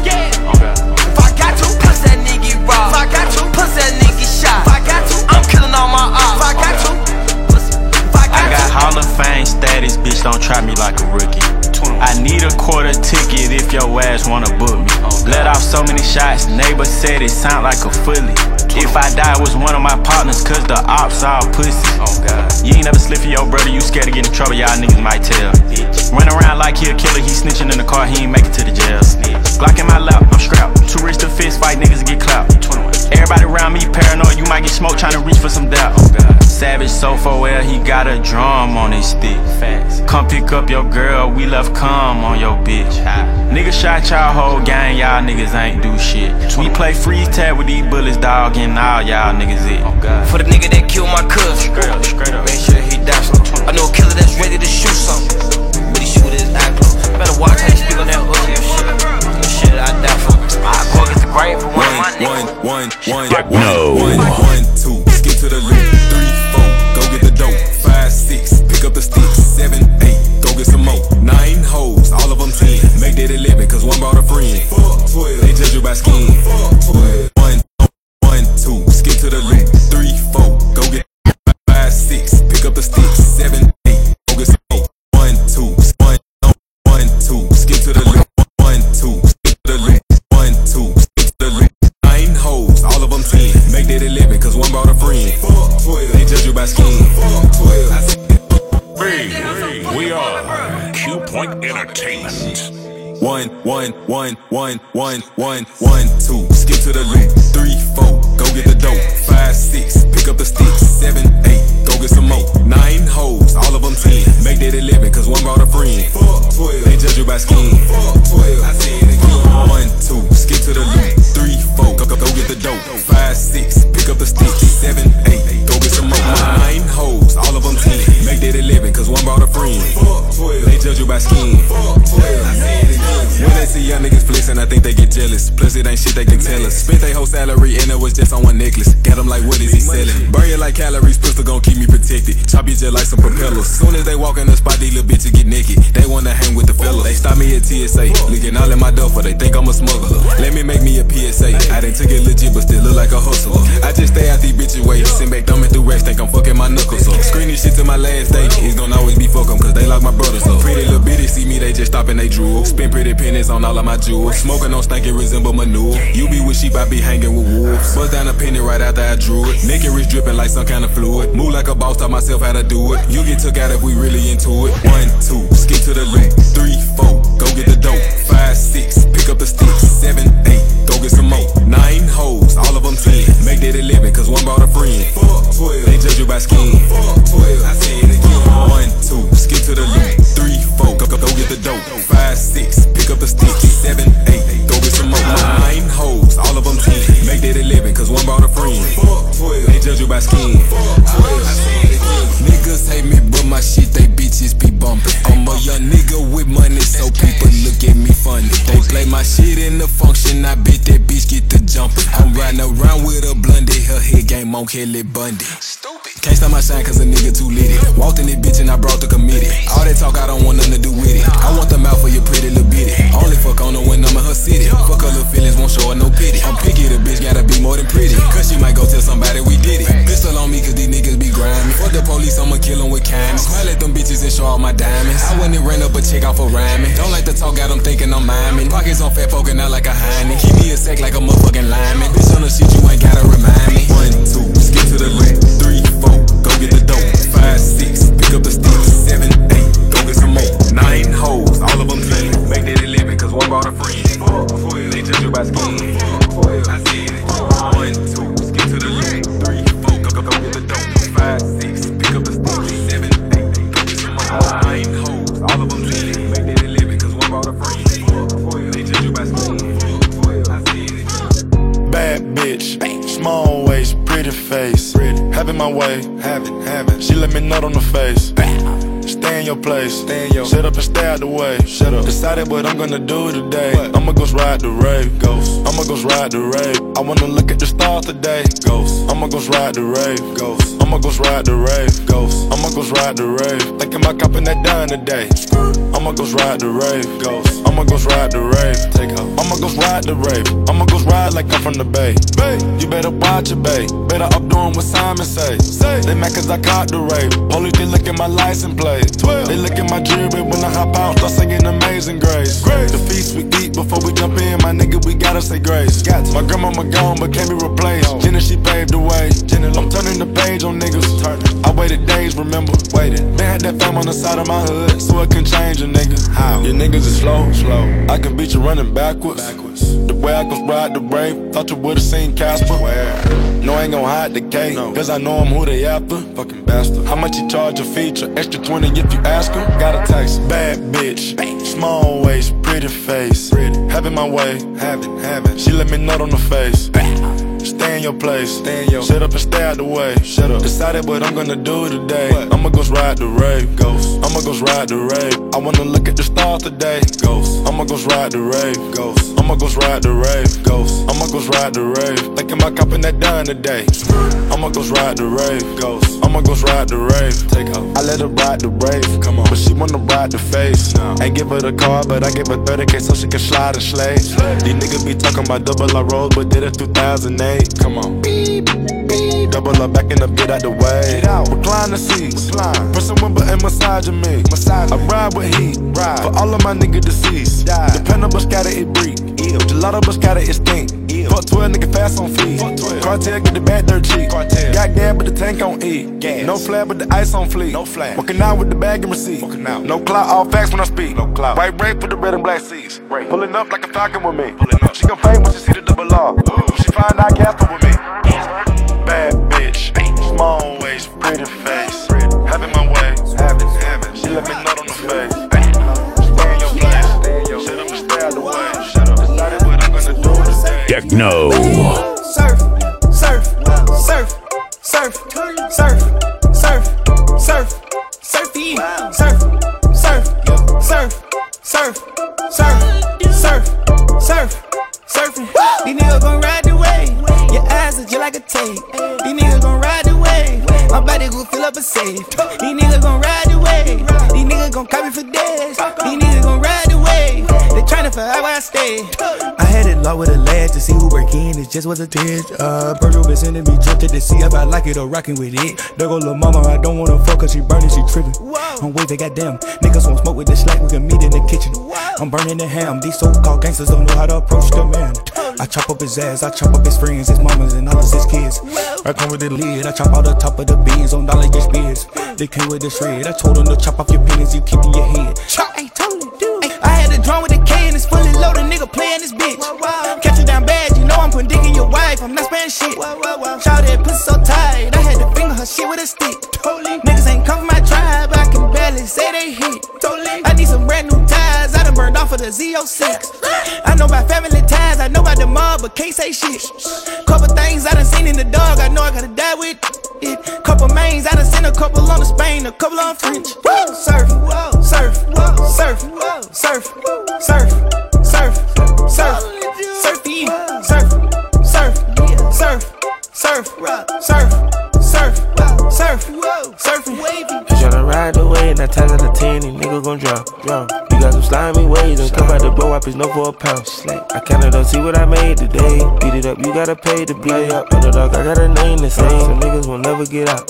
if I got to, push that nigga rob. If I got to, push that nigga shot. If I got to, I'm killing all my ops. If I got to, I got Hall of Fame status, bitch, don't try me like a rookie. I need a quarter ticket if your ass wanna book me. Let off so many shots, neighbor said it sound like a fully. If I die, it was one of my partners, cause the ops all pussy. You ain't never slip for your brother, you scared to get in trouble, y'all niggas might tell. Run around like he a killer, he snitching in the car, he ain't make it to the jail. Glock in my lap, I'm strapped. Too rich to fist fight, niggas get clapped. Everybody around me paranoid, you might get smoked trying to reach for some doubt. Savage so well, he got a drum on his stick. Come pick up your girl, we left cum on your bitch. Niggas shot y'all whole gang, y'all niggas ain't do shit. We play freeze tag with these bullets, dog, and all y'all niggas it. For the nigga that killed my cousin, make sure he dies. I know a killer that's ready to shoot something, but he shoot his eye closed. Better watch how you speak on that OTF shit. Shit I die for. I go against the grain for one of my niggas. One, two, skip to the loop. 3, 4, go get the dope. 5, 6, pick up the sticks. 7, 8, go get some more. 9 hoes, all of them 10. Make that 11, cause one brought a friend. 12, they judge you by skin. 1, 2, skip to the loop. 3, 4, go get 5, 6, pick up the sticks. 7, 8, go get some more. 1, 2, skip to the loop. 1, 2, skip to the loop. 1, 2, skip to the loop. 9 hoes, all of them 10. Make that 11, cause one brought a friend. 12, they judge you by skin. 12, we are Q Point Entertainment. 1, 2, skip to the loop. 3, 4, go get the dope. 5, 6, pick up the sticks. 7, 8, go get some more. 9 hoes, all of them 10. Make that 11, cause one brought a friend. 12, they judge you by skin. 1, 2, skip to the loop. 3, 4, go get the dope. 5, 6, pick up the sticks. 7, 8, go get some more. 9 hoes, all of them 10. Make that 11, cause one brought a friend. 12, they judge you by skin. When they see young niggas flexing, I think they get jealous. Plus it ain't shit they can tell us. Spent they whole salary and it was just on one necklace. Got them like, what is he selling? Burn you like calories, pistol gon' keep me protected. protected. Chop you just like some propellers. Soon as they walk in the spot, these little bitches get naked. They wanna hang with the fellas. They stop me at TSA, looking all in my duffel. They think I'm a smuggler. Let me make me a PSA. I done took it legit, but still look like a hustler. I just stay out these bitches' way. Sit back, thumbing through racks, think I'm fucking my knuckles up. Screen this shit to my last day. It's gonna always be fuck 'em, cause they like my brothers up. Pretty little bitty see me, they just stop and they drool. Spend pretty pennies on all of my jewels. Smoking on stinking resemble manure. You be with sheep, I be hanging with wolves. Bust down a penny right after I drew it. Naked wrist dripping like some kind of fluid. Move like a boss, taught myself how to do it. You get took out if we really into it. 1, 2, skip to the loop. 3, 4, go get the dope. 5, 6, pick up the sticks. 7, 8, go get some more. 9 hoes, all of them 10. Make that 11, cause one brought a friend. 12, they judge you by skin. 12, I say it again. 1, 2, skip to the loop. 3, 4, go get the dope. 5, 6, pick up the sticks. 7, 8, go get some more. 9 hoes, all of them 10. Make that 11, cause one brought a friend. 12, they judge you by skin. 12, I say it again. Niggas hate me, but my shit, they bitches be bumping. I'm a young nigga with money, so people look at me funny. They play my shit in the function, I bet that bitch get the jumping. I'm riding around with a blondie, her head game on Kelly Bundy. Can't stop my shine cause a nigga too litty. Walked in this bitch and I brought the committee. All that talk, I don't want nothing to do with it. I want the mouth for your pretty little bitty. Only fuck on her when I'm in her city. Fuck her little feelings, won't show her no pity. I'm picky, the bitch gotta be more than pretty. Cause she might go tell somebody we did it. Pistol on me cause these niggas be grimy. Fuck the police, I'ma kill them with kindness. Smile at them bitches and show all my diamonds. I wouldn't ran up a check off for rhyming. Don't like the talk, got them thinking I'm miming. Pockets on fat, poking out like a hiney. Keep me a sec like a motherfucking lineman. Bitch on the shit, you ain't gotta remind me. 1, 2, skip to the left. 3, 4, go get the dope. 5, 6, pick up the sticks. 7, 8, go get some more. 9 hoes, all of them 10. Make that 11, cause one brought a friend. 12, they judge you by skin. 12, I see it. 1, 2, skip to the left. 3, 4, go get the dope. 5, 6, pick up the sticks. 7, 8, go get some more. 9 hoes, all of them 10. Make that 11, cause one brought a friend. 12, they judge you by skin. 12, I see it. Bad bitch, small waist, pretty face. Having my way, having. She let me nut on the face. Stay in your place, shut up and stay out the way. Shut up. Decided what I'm gonna do today. I'ma go ride the rave. Ghost. I'ma go ride the rave. I wanna look at the stars today. Ghost. I'ma go ride the rave. Ghost. I'ma go ride the rave. Ghost. I'ma go ride the rave. Thinking about copping that done today. I'ma go ride the rave. Ghost. I'ma go ride the rave. Take off. I'ma go ride the rave. I'ma go ride like I'm from the Bay. You better watch it, babe. Better up doing what Simon say. They mad cause I caught the rave. Police, they look at my license plate. 12. They look at my jewelry when I hop out, start singing Amazing Grace. The feast we eat before we jump in, my nigga, we gotta say grace. My grandmama gone, but can't be replaced. Jenna, she paved the way. I'm turning the page on niggas. I waited days, remember? Been had that fame on the side of my hood, so it can change a nigga. How? Your niggas is slow. I can beat you running backwards. The way I can ride the brave, thought you would've seen Casper. No, I ain't gon' hide the cake, cause I know I'm who they after. Fucking bastard. How much you charge a feature? Extra 20 if you ask her. Got a tax. Bad bitch, small waist, pretty face. Having my way, having. She let me nut on the face. Stay in your place, shut up and stay out the way. Shut up. Decided what I'm gonna do today. I'ma go ride the rave. Ghost. I'ma go ride the rave. I wanna look at the stars today. Ghost. I'ma go ride the rave. Ghost. I'ma go ride the rave. Ghost. I'ma go ride the rave. Thinking about copping that done today. I'ma go ride the rave. Ghost. I'ma go ride the rave. Take off. I let her ride the rave. Come on. But she wanna ride the face. Ain't give her the car, but I give her 30K so she can slide and slay. These niggas be talking about double R rolls, but did it 2008. Come on. Beep, beep. Double up, backing up, get out the way. Recline the seats. Pressing one button, massaging me. I ride with heat. For all of my niggas deceased. Dependable, scatter it breathe. Gelato, but scatter it stink. Fuck 12, nigga fast on feet. Cartel, get the bad dirt cheap. Got gas, but the tank on E. No flag, but the ice on fleek. Walking out with the bag and receipt. No clout, all facts when I speak. White rape with the red and black seats. Pulling up like a falcon with me. She gon' fame when she see the double R. When she find out Casper with me. Bad bitch, small waist, pretty face. Having my way, having. She let me nut on the face. Stay in your place, shut up and stay out the way. Decided what I'm gonna do today. Techno. Surf, surf, surf, surf, surf, surf, surf, surfy, surf, surf, surf, surf, surf, surf, surf, surfing. These niggas gon' ride the wave. Your eyes are just like a tape. These niggas gon' ride the wave. My body gon' fill up up a safe. These niggas gon' ride the wave. These niggas gon' copy for days. These niggas gon' ride the wave. They tryna forever I stay. I had it low with a lad to see who work in. It just was a test. Virgil been sending me drifted to see if I like it or rockin' with it. There go lil' mama, I don't wanna fuck cause she burning, she trippin'. I'm waving, goddamn. Niggas won't smoke with the slack, we can meet in the kitchen. I'm burning the ham. These so-called gangsters don't know how to approach the man. I chop up his ass, I chop up his friends, his mamas, and all of his kids. I come with the lid, I chop out the top of the beans on dollar get spears. They came with the shred, I told them to chop off your pennies, you keep in your head. Ay, totally do. I had a drum with a K and it's fully loaded, nigga playing this bitch. Catch it down bad, you know I'm putting dick in your wife, I'm not sparing shit. Shout that pussy so tight, I had to finger her shit with a stick. Niggas ain't come from my tribe, I can barely say they hit. I need some brand new ties, I done burned off of the Z06. I know about family ties, I know about the mob, but can't say shit. Couple things I done seen in the dog, I know I gotta die with it. Couple mains, I done seen a couple on the Spain, a couple on French. Surf, surf, surf, surf, surf, surf, surf, surfy, surf, surf, surf, surf, surf, surf, surf, surf, wavy. You tryna ride the wave, 9 times out of 10, these niggas gon' drown. You got some slimy waves, don't come out the blow up, it's no for a pound. I kinda don't see what I made today. Beat it up, you gotta pay to play up. Underdog, I got a name to say, so niggas will never get out.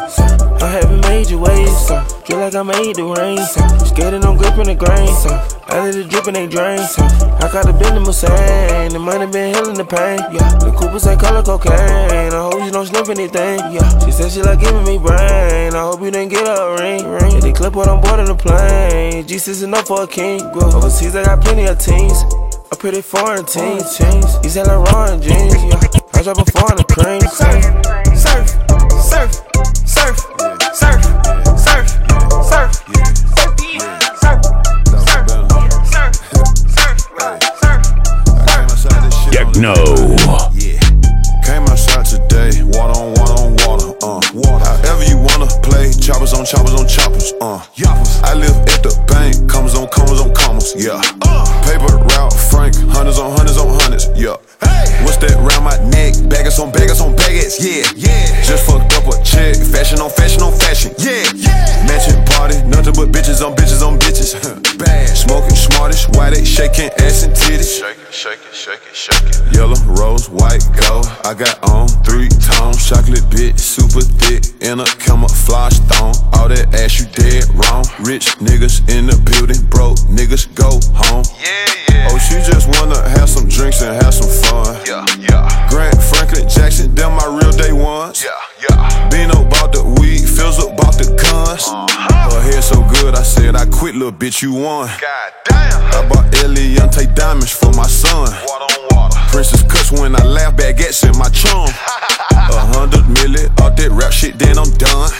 I'm having major waves, feel like I made the rain. Skating on gripping the grain, I let it drip and they drain. I got a bend in Mustang, the money been healing the pain. The Coopers ain't color cocaine, I hope you don't sniff anything. She said she like giving me brain, I hope you didn't get her a ring. If they clip what I'm board on the plane, Jesus is enough for a king. Overseas I got plenty of teams, a pretty foreign teams. These hella Ron jeans, I drop a foreign the cream. Surf, surf, surf, surf, surf, surf, surf, Techno. Came outside today, water on water, however you wanna play, choppers on choppers on choppers, I live at the bank, commas on commas on commas, yeah. Paper route, Frank, hundreds on hundreds on hundreds, yeah. What's that round my neck? Baggers on baggers on baggers, yeah. Just fucked up a check, fashion on fashion on fashion, yeah. Matching party, nothing but bitches on bitches on bitches. Bad, smoking smartish, why they shaking ass and titties? Shake it, shake it, shake it, shake it. Yellow, rose, white, gold. I got on 3 tones, chocolate bit, super thick, in a camouflage thong. All that ass you dead wrong. Rich niggas in the building, broke niggas go home. Oh, she just wanna have some drinks and have some fun. Grant, Franklin, Jackson, them my real day ones. Bino bought the weed, Phil's up bought the guns. Her hair so good, I said I quit, little bitch, you won. I bought Eliante diamonds for my son. Princess cuts when I laugh, baguettes in my chum. 100 million, all that rap shit, then I'm done.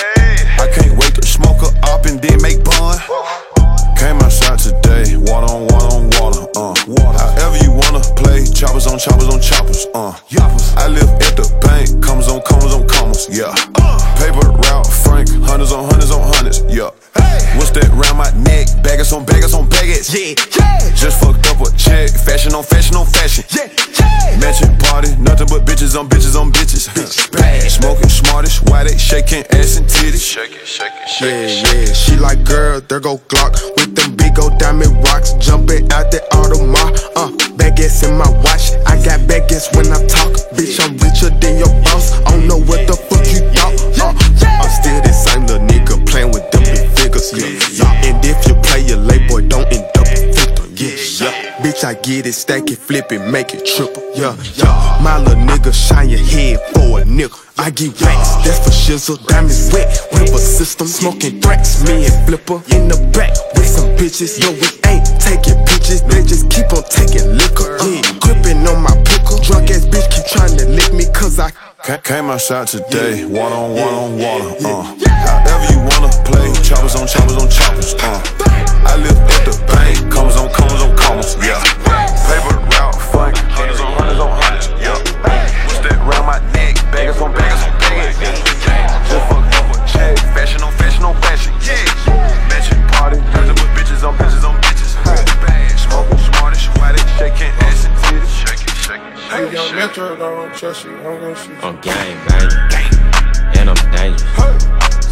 I can't wait to smoke a up and then make bun. Came outside today, water on water, however you wanna play, choppers on choppers on choppers, I live at the bank, commas on commas on commas, yeah. Paper route, Frank, hundreds on hundreds on hundreds, yeah. What's that round my neck? Baggers on baggers on baggers, yeah. Just fucked up a check, fashion on fashion on fashion, yeah. Matching party, nothing but bitches on bitches on bitches. Bad, smoking smartish, why they shaking ass and titties? Shake it, shake it, shake it. Yeah, she like, girl, there go Glock with them big old diamond rocks, jumping out the Audemars. Baguettes in my watch, I got baguettes when I talk. Bitch, I'm richer than your boss. I don't know what the fuck you thought. I'm still the same little nigga playing with them big figures, yeah. And if you play your late boy, don't end up a victim, yeah. Bitch, I get it, stack it, flip it, make it triple, yeah. My little nigga, shine your head for a nickel. I get racks, that's for shizzle, diamonds wet, river system, smoking threats. Me and Flipper in the back with some bitches. Yo, we ain't taking pictures, they just keep on taking liquor. Gripping on my pickle, drunk ass bitch keep trying to lick me cause I came outside today, water on water, however you wanna play, choppers on choppers on choppers, I live at the bank, commas on commas on commas, yeah. Paper route, Frank, hundreds on hundreds on hundreds, yeah. What's that round my neck? Baggers on baggers on baggers, just fucked up a check, fashion on fashion on fashion, yeah. Matching party, nothing but bitches on bitches on bitches. Bad, smoking smartish, why they shaking ass and titties? Shake it, shake it, shake it. Young Metro, I don't trust you, I'm gonna shoot you. I'm gang banging, and I'm dangerous.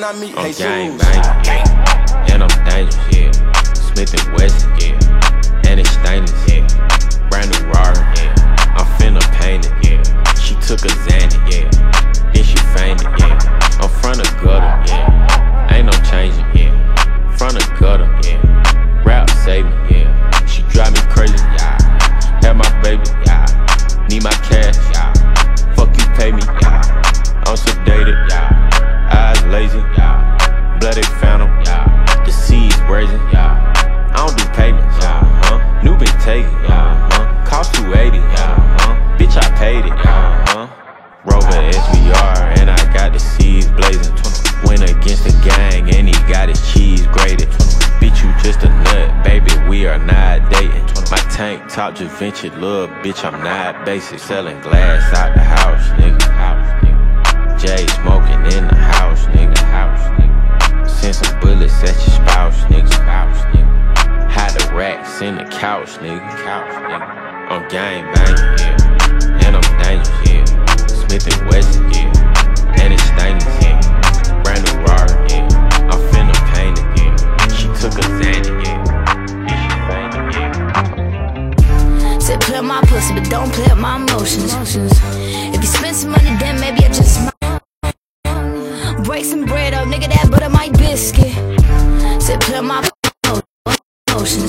I meet I'm Jesus. gang banging, and I'm dangerous, yeah. Smith & Wesson, yeah. And it's stainless, yeah. Brand new Rari, yeah. I'm finna paint it, yeah. She took a Xanny, yeah. Then she fainted, yeah. I'm front of gutter, yeah. Ain't no changing, yeah. Front of gutter, yeah. Rap save me, yeah. She drive me crazy, yeah. Have my baby, yeah. Need my cash, yeah. Fuck you, pay me, yeah. I'm sedated, yeah. Eyes lazy, yeah. Bloody phantom, yeah. The seas brazen, yeah. I don't do payments, yeah. New been taken, yeah. Cost 280, yeah. Bitch, I paid it, yeah. Rover SVR, and I got the seas blazing. Went against the gang, and he got his cheese grated. Bitch, you just a nut, baby, we are not dating. My tank top just ventured, little bitch, I'm not basic. Selling glass out the house, nigga. Jay smoking in the house, nigga. Send some bullets at your spouse, nigga. Hide the racks in the couch, nigga. I'm gang banging, yeah. And I'm dangerous, yeah. Smith & Wesson, yeah. And it's stainless, yeah. Brand new Rari, yeah. I'm finna paint it, yeah. She took a Xanny, yeah. And she fainted, yeah. Said play with my pussy, but don't play with my emotions. If you spend some money, then maybe I just might break some bread up, nigga, that butter my biscuit. Said play with my emotions.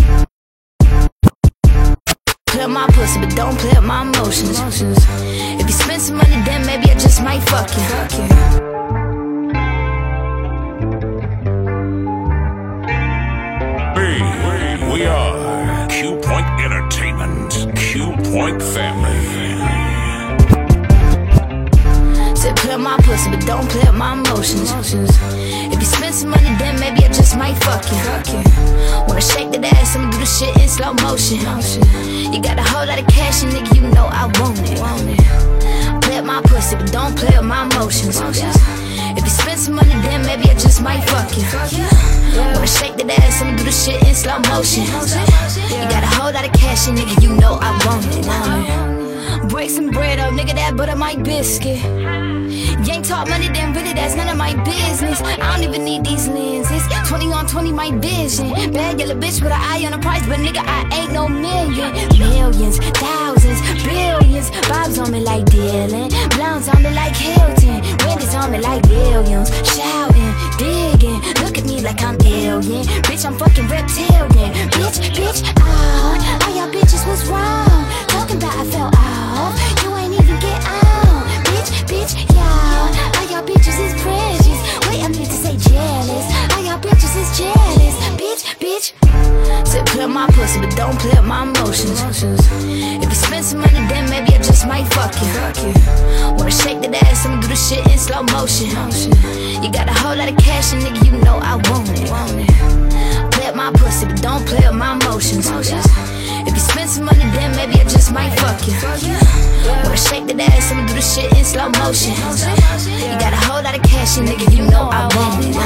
Play with my pussy, but don't play with my emotions. If you spend some money, then maybe I just might fuck you. We are Q Point Entertainment, Q Point Family. Said play with my pussy, but don't play with my emotions. If you spend some money, then maybe I just might fuck you. Wanna shake that ass, I'ma do the shit in slow motion. You got a whole lot of cash, and nigga, you know I want it. Play with my pussy, but don't play with my emotions. If you spend some money, then maybe I just might fuck you. Wanna shake that ass, I'ma do the shit in slow motion. You got a whole lot of cash, and nigga, you know I want it. Break some bread up, nigga, that butter my biscuit. You ain't talk money, then really that's none of my business. I don't even need these lenses. 20 on 20 my vision. Bad yellow bitch with an eye on the price, but nigga, I ain't no million. Millions, thousands, billions. Bob's on me like Dylan. Blondes on me like Hilton. Wendy's on me like billions. Shouting, digging, look at me like I'm alien. Bitch, I'm fucking reptilian. Bitch, all y'all bitches was wrong. Talking about I fell off. You ain't even get out. Bitch, y'all. All y'all bitches is precious. Wait, I meant to say jealous. All y'all bitches is jealous. Bitch. Said play with my pussy, but don't play with my emotions. If you spend some money, then maybe I just might fuck you. Wanna shake that ass, I'ma do the shit in slow motion. You got a whole lot of cash, and nigga, you know I want it. Play with my pussy, but don't play with my emotions. If you spend some money, then maybe I just might fuck you. Wanna shake that ass, I'ma do the shit in slow motion. You got a whole lot of cash, and nigga, you know I want it.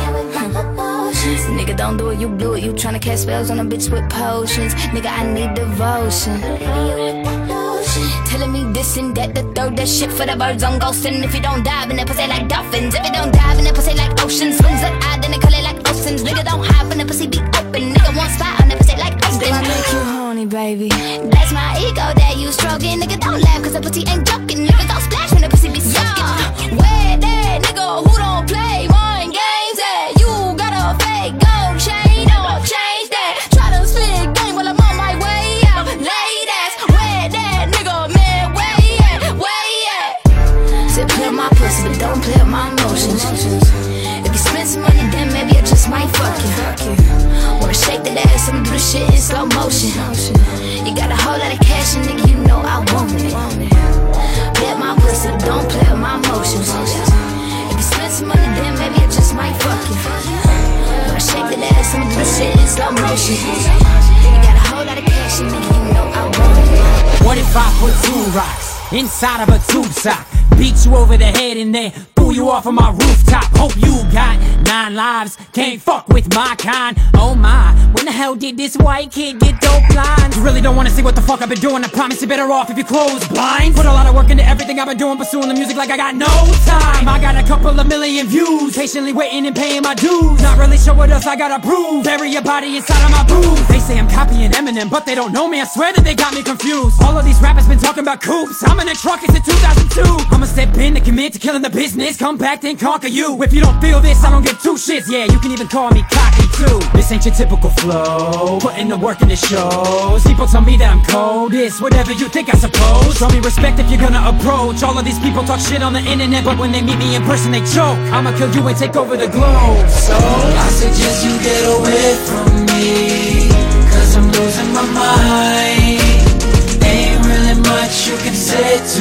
Nigga, don't do it, you blew it. You tryna cast spells on a bitch with potions. Nigga, I need devotion. Telling me this and that, the third, that shit for the birds on ghosting. If you don't dive in that pussy like dolphins, if you don't dive in that pussy like oceans, swings that eye, then they call it like oceans. Nigga, don't hide when the pussy be open. Nigga, one spot on that pussy like oceans. I make you horny, baby. That's my ego that you stroking. Nigga, don't laugh, cause the pussy ain't joking. Nigga, don't splash when the pussy be soaking. Where that nigga who don't play mind games at? You got a fake gold chain, don't change that. Try to split game while I'm on my way out. Ladies, where that nigga, man, where at? Said play with my pussy, but don't play with my emotions. If you spend some money, then maybe I just might fuck you. Wanna shake that ass, I'ma do the shit in slow motion. You got a whole lot of cash, and nigga, you know I want it. Play with my pussy, but don't play with my emotions. If you spend some money, then maybe I just might fuck you. Wanna shake that ass, I'ma do the shit in slow motion. You got a whole lot of cash, and nigga, you know I want it. What if I put 2 rocks inside of a tube sock? Beat you over the head and then threw you off of my rooftop. Hope you got 9 lives, can't fuck with my kind. Oh my, when the hell did this white kid get dope lines? You really don't wanna see what the fuck I've been doing. I promise you're better off if you close blind. Put a lot of work into everything I've been doing, pursuing the music like I got no time. I got a couple of million views, patiently waiting and paying my dues. Not really sure what else I gotta prove. Bury your body inside of my booth. They say I'm copying Eminem, but they don't know me. I swear that they got me confused. All of these rappers been talking about coops. I'm in a truck, it's in 2002. I'ma step in to commit to killing the business. Come back then conquer you. If you don't feel this, I don't give 2 shits. Yeah, you can even call me cocky too. This ain't your typical flow, putting the work in the shows. People tell me that I'm cold, it's whatever you think I suppose. Show me respect if you're gonna approach. All of these people talk shit on the internet, but when they meet me in person they choke. I'ma kill you and take over the globe. So I suggest you get away from me, cause I'm losing my mind. Ain't really much you can say to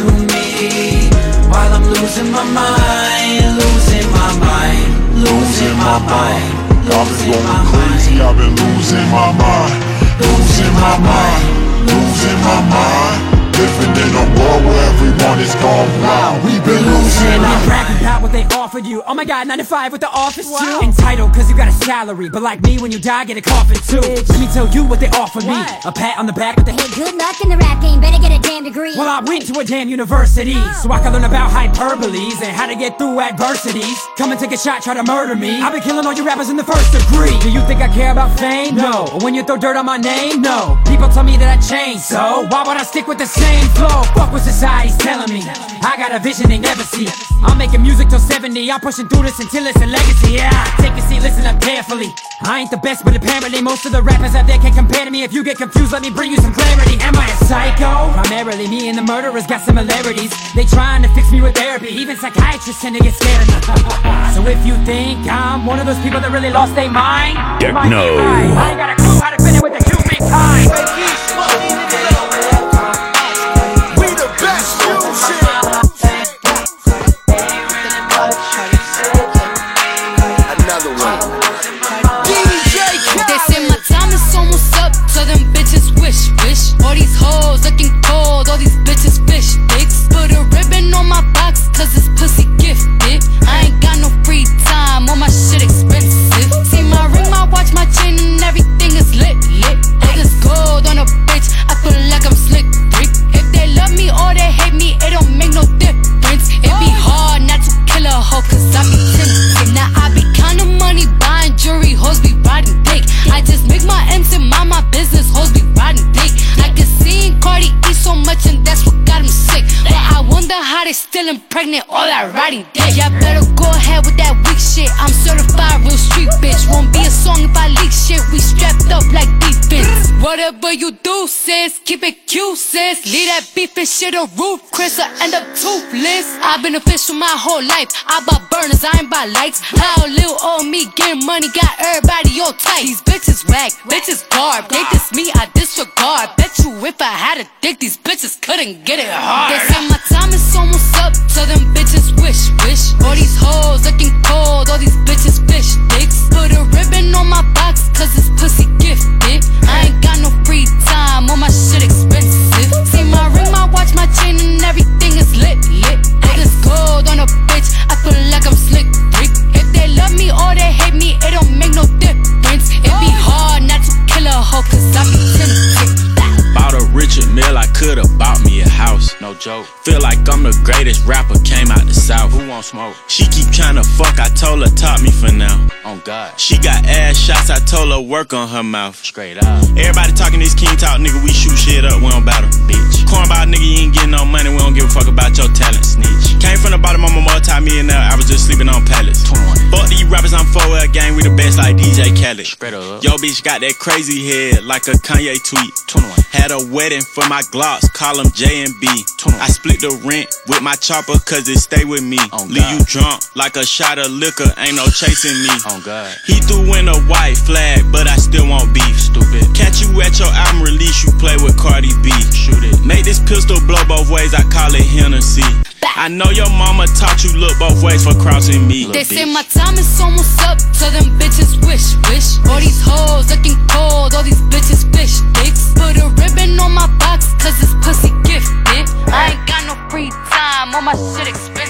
me while I'm losing my mind, losing my mind, losing my mind, losing my mind. I've been losing my mind, losing my mind, losing my mind. Living in a world where everyone is gone wild. We've been losing. I'm bragging about what they offered you. Oh my god, 9 to 5 with the office too. Entitled cause you got a salary, but like me when you die get a coffin too. Let me tell you what they offered me. A pat on the back with the hey, good luck in the rap game, better get a damn degree. Well, I went to a damn university so I could learn about hyperboles and how to get through adversities. Come and take a shot, try to murder me. I've been killing all you rappers in the 1st degree. Do you think I care about fame? No. Or when you throw dirt on my name? No. People tell me that I changed, so why would I stick with the same flow? Fuck what society's telling me. I got a vision they never see. I'm making music till 70. I'm pushing through this until it's a legacy. Yeah, take a seat, listen up carefully. I ain't the best, but apparently most of the rappers out there can't compare to me. If you get confused, let me bring you some clarity. Am I a psycho? Primarily, me and the murderers got similarities. They trying to fix me with therapy. Even psychiatrists tend to get scared of me. So if you think I'm one of those people that really lost their mind, Techno. I ain't got a clue how to fit in with the humankind. All these hoes looking cold, all these bitches fish sticks. Put a ribbon on my box, cause it's pussy gifted. I ain't got no free time, all my shit expensive. See my ring, my watch, my chain, and everything is lit. All this gold on a bitch, I feel like I'm slick Rick. If they love me or they hate me, it don't make no difference. It be hard not to kill a hoe, cause I be tempted. Now I be counting money, buying jewelry, hoes be riding dick. I just make my M's and mind my business, hoes be riding dick. I can see Cardi eat so much and that's what got him sick. But I wonder how they still impregnate all that riding dick. Y'all better go ahead with that weak shit. I'm certified real street bitch. Won't be a song if I leak shit. We strapped up like defense. Whatever you do, sis, keep it cute, sis. Leave that beef and shit a roof, Chris, I end up toothless. I've been official my whole life. I buy burners, I ain't buy lights. How little old me getting money got everybody all tight. These bitches whack, bitches garb. They diss me, I disregard. Bet you if I had a dick, these bitches couldn't get it hard. They say my time is almost up, so them bitches wish. All these hoes looking cold, all these bitches fish sticks. Put a ribbon on my box, cause it's pussy gifted. I ain't got no free time, all my shit expensive. See my ring, my watch, my chain, and everything is lit. All this gold on a bitch, I feel like I'm slick Rick. If they love me or they hate me, it don't make no difference. It be hard not to kill a hoe, cause I be tempted. Bought a Richard Mille, I could've bought me a house. No joke. Feel like I'm the greatest rapper, came out the south. Who want smoke? She keep tryna fuck, I told her top me for now. On God. She got ass shots, I told her work on her mouth. Straight up. Everybody talking this king talk, nigga, we shoot shit up, we don't battle. Bitch. Cornball nigga, you ain't getting no money, we don't give a fuck about your talent. Snitch. Came from the bottom, I'm a multi-millionaire, I was just sleeping on pallets. 21. Fuck these rappers, I'm 4L gang, we the best like DJ Khaled. Straight up. Yo bitch got that crazy head, like a Kanye tweet. 21. Had a wedding for my Glocks, call them J and B. 21. I split the rent with my chopper cause it stay with me. Leave you drunk like a shot of liquor, ain't no chasing me. Oh God. He threw in a white flag, but I still want beef. Stupid. Catch you at your album release, you play with Cardi B. Shoot it. Make this pistol blow both ways, I call it Hennessy. I know your mama taught you look both ways for crossing me. They say my time is almost up, so them bitches wish. All these hoes looking cold, all these bitches fish sticks. Put a ribbon on my box, cause it's pussy gifted. I ain't got no free time, all my shit expensive.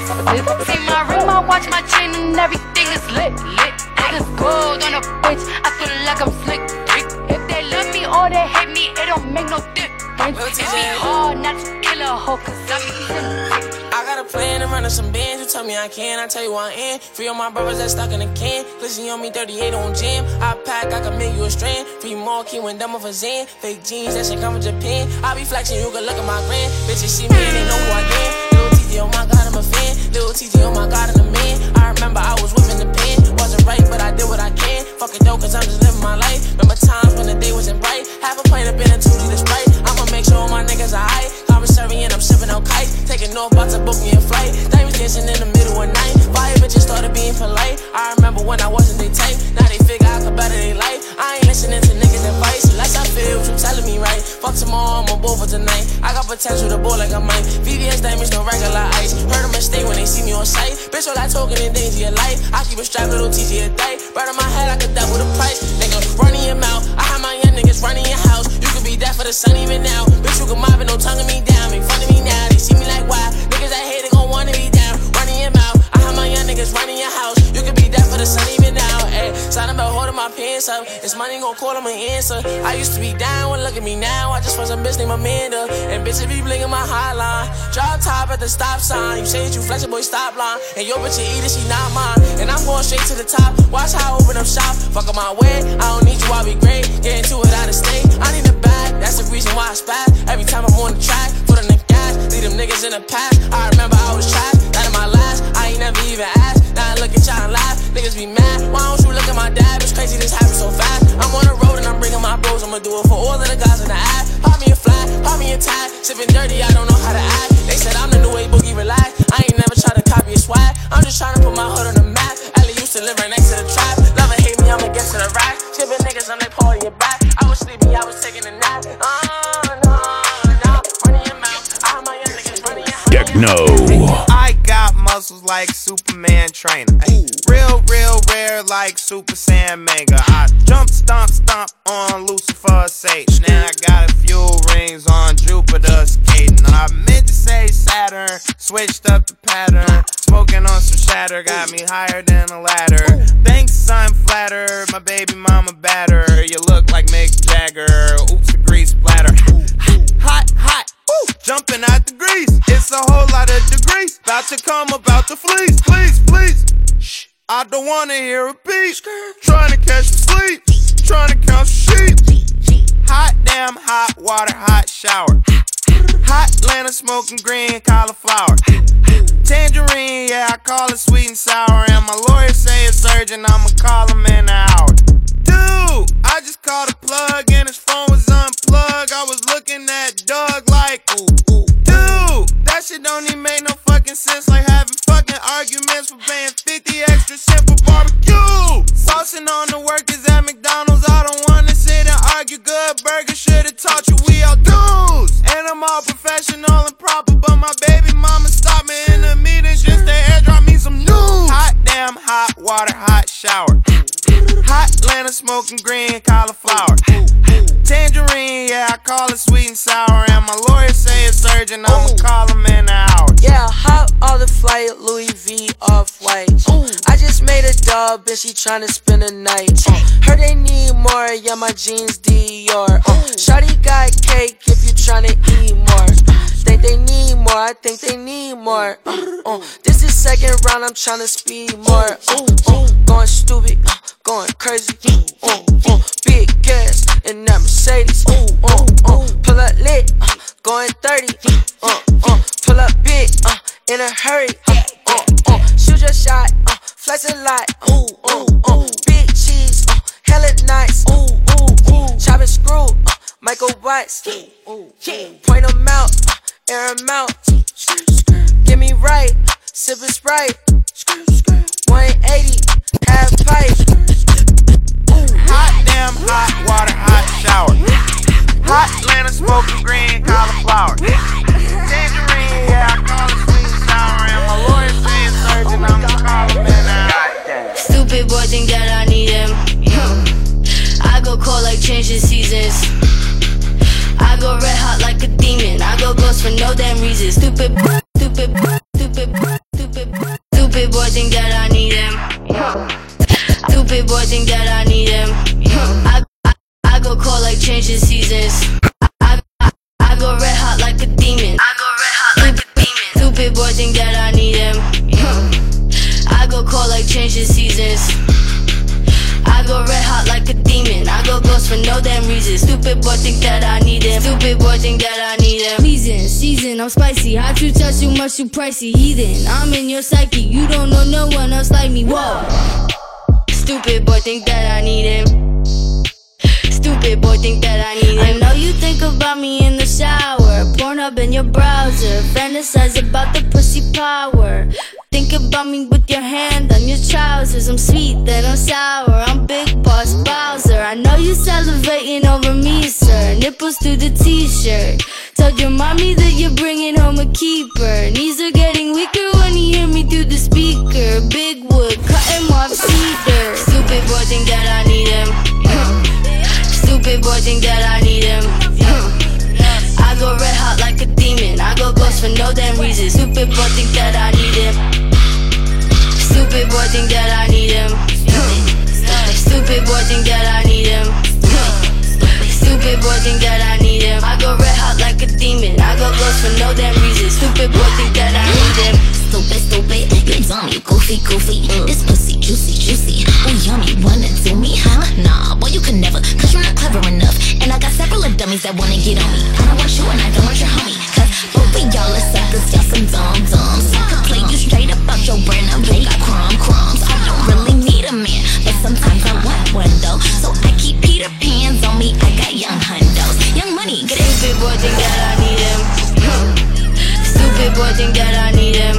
See my ring, my watch, my chain, and everything is lit. Niggas gold on a bitch, I feel like I'm slick. If they love me or they hate me, it don't make no difference. It's hard not to kill a hoe, cause I be killing. I got a plan to run some bands. You tell me I can, I tell you I am. Free all my brothers that stuck in a can. Glizzy on me 38 on jam. I pack, I can make you a strand. Free more key when done with a Zan. Fake jeans, that shit come from Japan. I be flexing, you can look at my grand. Bitches see me and they know who I am. Little TT, oh my god, I'm a fan. Little TT, oh my god, I'm a man. I remember I was whipping the pen. Wasn't right, but I did what I can. Fuck it though, cause I'm just living my life. Remember times when the day wasn't bright. Half a pint of been a 2-liter Sprite. I'ma make sure all my niggas are high. Commissary and I'm sipping on kites. Taking off, about to book me a flight. Diamonds dancing in the middle of night. Fire bitches started being polite. I remember when I wasn't they type. Now they figure I could better their life. I ain't listening to niggas' advice. Unless I feel what you telling me right. Fuck tomorrow, I'm on board for tonight. I got potential to ball like a mine. VVS diamonds, no regular ice. Heard a mistake when they see me on sight. Bitch, all I talking in danger of life. I keep a strap, little TG a day. Right on my head, I could double the price. Nigga, running your mouth. I have my young niggas running your house. You could be dead for the sun even now. Bitch, you can mob it, no tonguing me down. Make fun of me now, they see me like wow. Niggas that hate it gon' wanna be down. Running your mouth. I have my young niggas running your house. You could be dead for the sun even now. Ayy, something about holding my pants up. It's money gon' call them an answer. I used to be down, well look at me now. I just want some bitch named Amanda. And bitches be blinking my hotline. Drop top at the stop sign. You say that you flexin', boy, stop line. And your bitch eat it, she not mine. And I'm going straight to the top. Watch how I open up shop. Fuck on my way, I don't need you, I'll be great. Get into it out of state. I need a bag, that's the reason why I spaz. Every time I'm on the track, put on the gas. Leave them niggas in the past. I remember I was trapped. That in my last, I ain't never even asked. Now I look at y'all and laugh. Niggas be mad. Why don't you look at my dad? It's crazy this happened so fast. I'm on the road and I'm bringing my bros. I'ma do it for all of the guys in the ass. Pop me a flat, pop me a tag. Sipping dirty, I don't know how to act. They said I'm the new way boogie, relax. I ain't never tried to copy a swag. I'm just trying to put my hood on the map. Ellie used to live right next to the trap. Love or hate me, I'ma get to the rack. Skipping niggas on they party your back. I was sleepy, I was taking a nap. Running your mouth. I have my young niggas running your house. Techno. I got muscles like Superman trainer. Real rare like Super Saiyan Mega. I jump, stomp on Lucifer's stage. Now I got a few rings on Jupiter's skating. I meant to say Saturn, switched up the pattern. Smoking on some shatter, got me higher than a ladder. Thanks, I'm flattered, my baby mama batter. You look like Mick Jagger, oops, a grease splatter. Hot, jumping out the grease. It's a whole lot of degrees. About to come, about to fleece. Please, shh, I don't wanna hear a beat. Trying to catch some sleep, trying to count some sheep. Hot damn, hot water, hot shower. Hot Atlanta smoking green cauliflower. Tangerine, yeah, I call it sweet and sour. And my lawyer say it's urgent, I'ma call him in an hour. Dude, I just called a plug and his phone was unplugged. I was looking at Doug like, ooh. Dude, that shit don't even make no fucking sense. Like having fucking arguments for paying 50 extra cents for barbecue. Saucing on the workers at McDonald's. I don't wanna sit and argue. Good burger should've taught you we all dudes. And I'm all professional and proper, but my baby mama stopped me in the meeting just to airdrop me some news. Hot damn, hot water, hot shower. Hot Atlanta smoking green cauliflower. Tangerine, yeah, I call it sweet and sour. And my lawyer say it's urgent, I'ma call him in an hour. Yeah, hop on the flight, Louis V off-white. I just made a dub and she tryna spend a night. Heard they need more, yeah, my jeans Dior. Shawty got cake if you tryna eat more. Think they need more, I think they need more. This is second round, I'm tryna speed more. Going stupid, going crazy. Big gas in that Mercedes. Pull up lit, going 30. Pull up big, in a hurry. Shoot your shot, flex a lot. Big cheese, hella nice. Chop and screw, Michael Watts. Point them out, air them out. Get me right, sippin' Sprite. 180, half pipe. Hot damn, hot water, hot shower. Hot Atlanta smoking green cauliflower. Tangerine, yeah, I call it sweet and sour. And my lawyer say it's urgent, I'ma call him in now. Stupid boy think that I need him. I go cold like changing seasons. I go red hot like a demon. I go ghost for no damn reason. Stupid. think that I need him. Stupid boy think that I need him. I go cold like changing seasons. I go red hot like a demon. Stupid boy think that I need him. I go cold like changing seasons. I go red hot like a demon. I go ghost for no damn reason. Stupid boy think that I need him. Stupid boy think that I need him. Pleasing, season, I'm spicy. Hot you touch too much, you pricey. Heathen, I'm in your psyche. You don't know no one else like me. Whoa. Stupid boy think that I need him. Stupid boy think that I need him. I know you think about me in the shower. Pornhub in your browser. Fantasize about the pussy power. Think about me with your hand on your trousers. I'm sweet, then I'm sour. I'm Big Boss Bowser. I know you salivating over me, sir. Nipples through the t-shirt. Told your mommy that you're bringing home a keeper. Knees are getting weaker when you hear me through the speaker. Big wood, cutting off cedar. Stupid boy think that I need him. Stupid boy think that I need him. I go red hot like a demon. I go ghost for no damn reason. Stupid boy think that I need him. Stupid boy think that I need him. Stupid boy think that I need him. Stupid boy think that I need him. I go red hot like a demon. I go ghost for no damn reason. Stupid boy think that I need him. Stupid, stupid, you dumb, you goofy, goofy. This pussy juicy, juicy. Ooh, yummy, wanna do me, huh? Nah, boy, you can never, cause you're not clever enough. And I got several of dummies that wanna get on me. I don't want you and I don't want your homie. Cause both of y'all are suckers, y'all some dumb-dumbs. I could play you straight up out your brain, now you got crumbs. I don't really need a man, but sometimes I want one though. So I keep Peter Pans on me, I got young hundos. Young money, get it. Stupid boy think that I need him. Stupid boy think that I need him.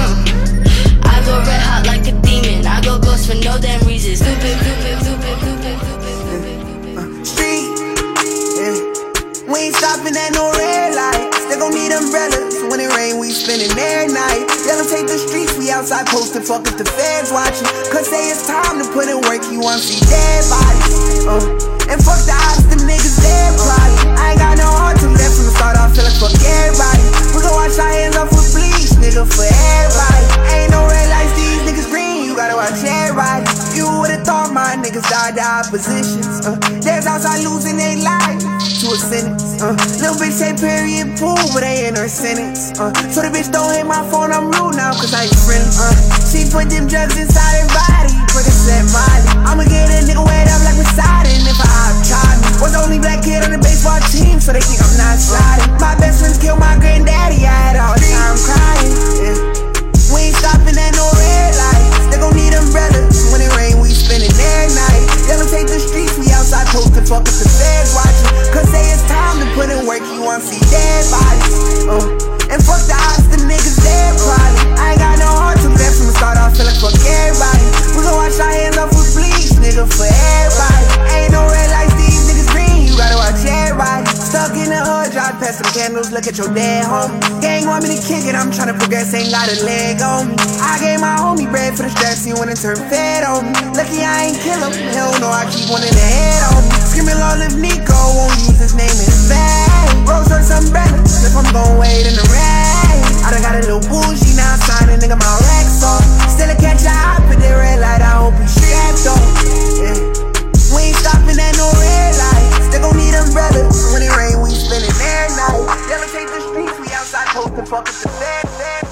I go red hot like a demon. I go ghost for no damn reason. Stupid, stupid, stupid, stupid, stupid. Street, yeah. We ain't stopping at no red lights. They gon' need umbrellas. When it rain, we spending their night. Let them take the streets, we outside posted. Fuck if the feds watching. Cause say it's time to put in work. You wanna see dead bodies. And fuck the odds, them niggas dead probably. I ain't got no heart to left from the start off. Feel like fuck everybody. We gon' wash our hands off with bleach, nigga, for everybody. Ain't no red lights, these niggas green. You gotta watch everybody. You would've thought my niggas died to oppositions. There's outside losing their life to a sentence. Little bitch say period pool, but they in her sentence. So the bitch don't hit my phone, I'm rude now, cause I ain't friendly. She put them drugs inside her body, put a set Molly. I'ma get a nigga wet up like Poseidon if I tried me. Was the only black kid on the baseball team, so they think I'm not sliding. My best friends killed my granddaddy, I had all the time crying. Yeah. We ain't stopping at no red lights. They gon' need umbrellas. When it rain, we spending their night. Let them take the streets, we outside posted. Fuck if the feds watching. Cause say it's time to put in work. You wanna see dead bodies. And fuck the odds, the niggas dead probably. I ain't got no heart to left from the start off. Feel like fuck everybody. We gon' wash our hands off with bleach, nigga, for everybody. Ain't no red lights, these niggas green. You gotta watch everybody. Stuck in the hood, drive past some candles, look at your dead homie. Gang want me to kick it, I'm tryna progress, ain't got a leg on me. I gave my homie bread for the stress, he went and turned fed on me. Lucky I ain't kill him, hell no, I keep one in the head on me. Screaming Lord if Nico won't use his name in vain. Rose Royce umbrellas, if I'm gon' wait in the rain. I done got a little bougie, now I'm signing, nigga, my racks off. Still a catch a hop at the red light, I hope he strapped on. Yeah. We ain't stopping at no red lights. They gon' need umbrellas. When it rain, we spending their night. They don't take the streets, we outside posting. Fuck with the fed.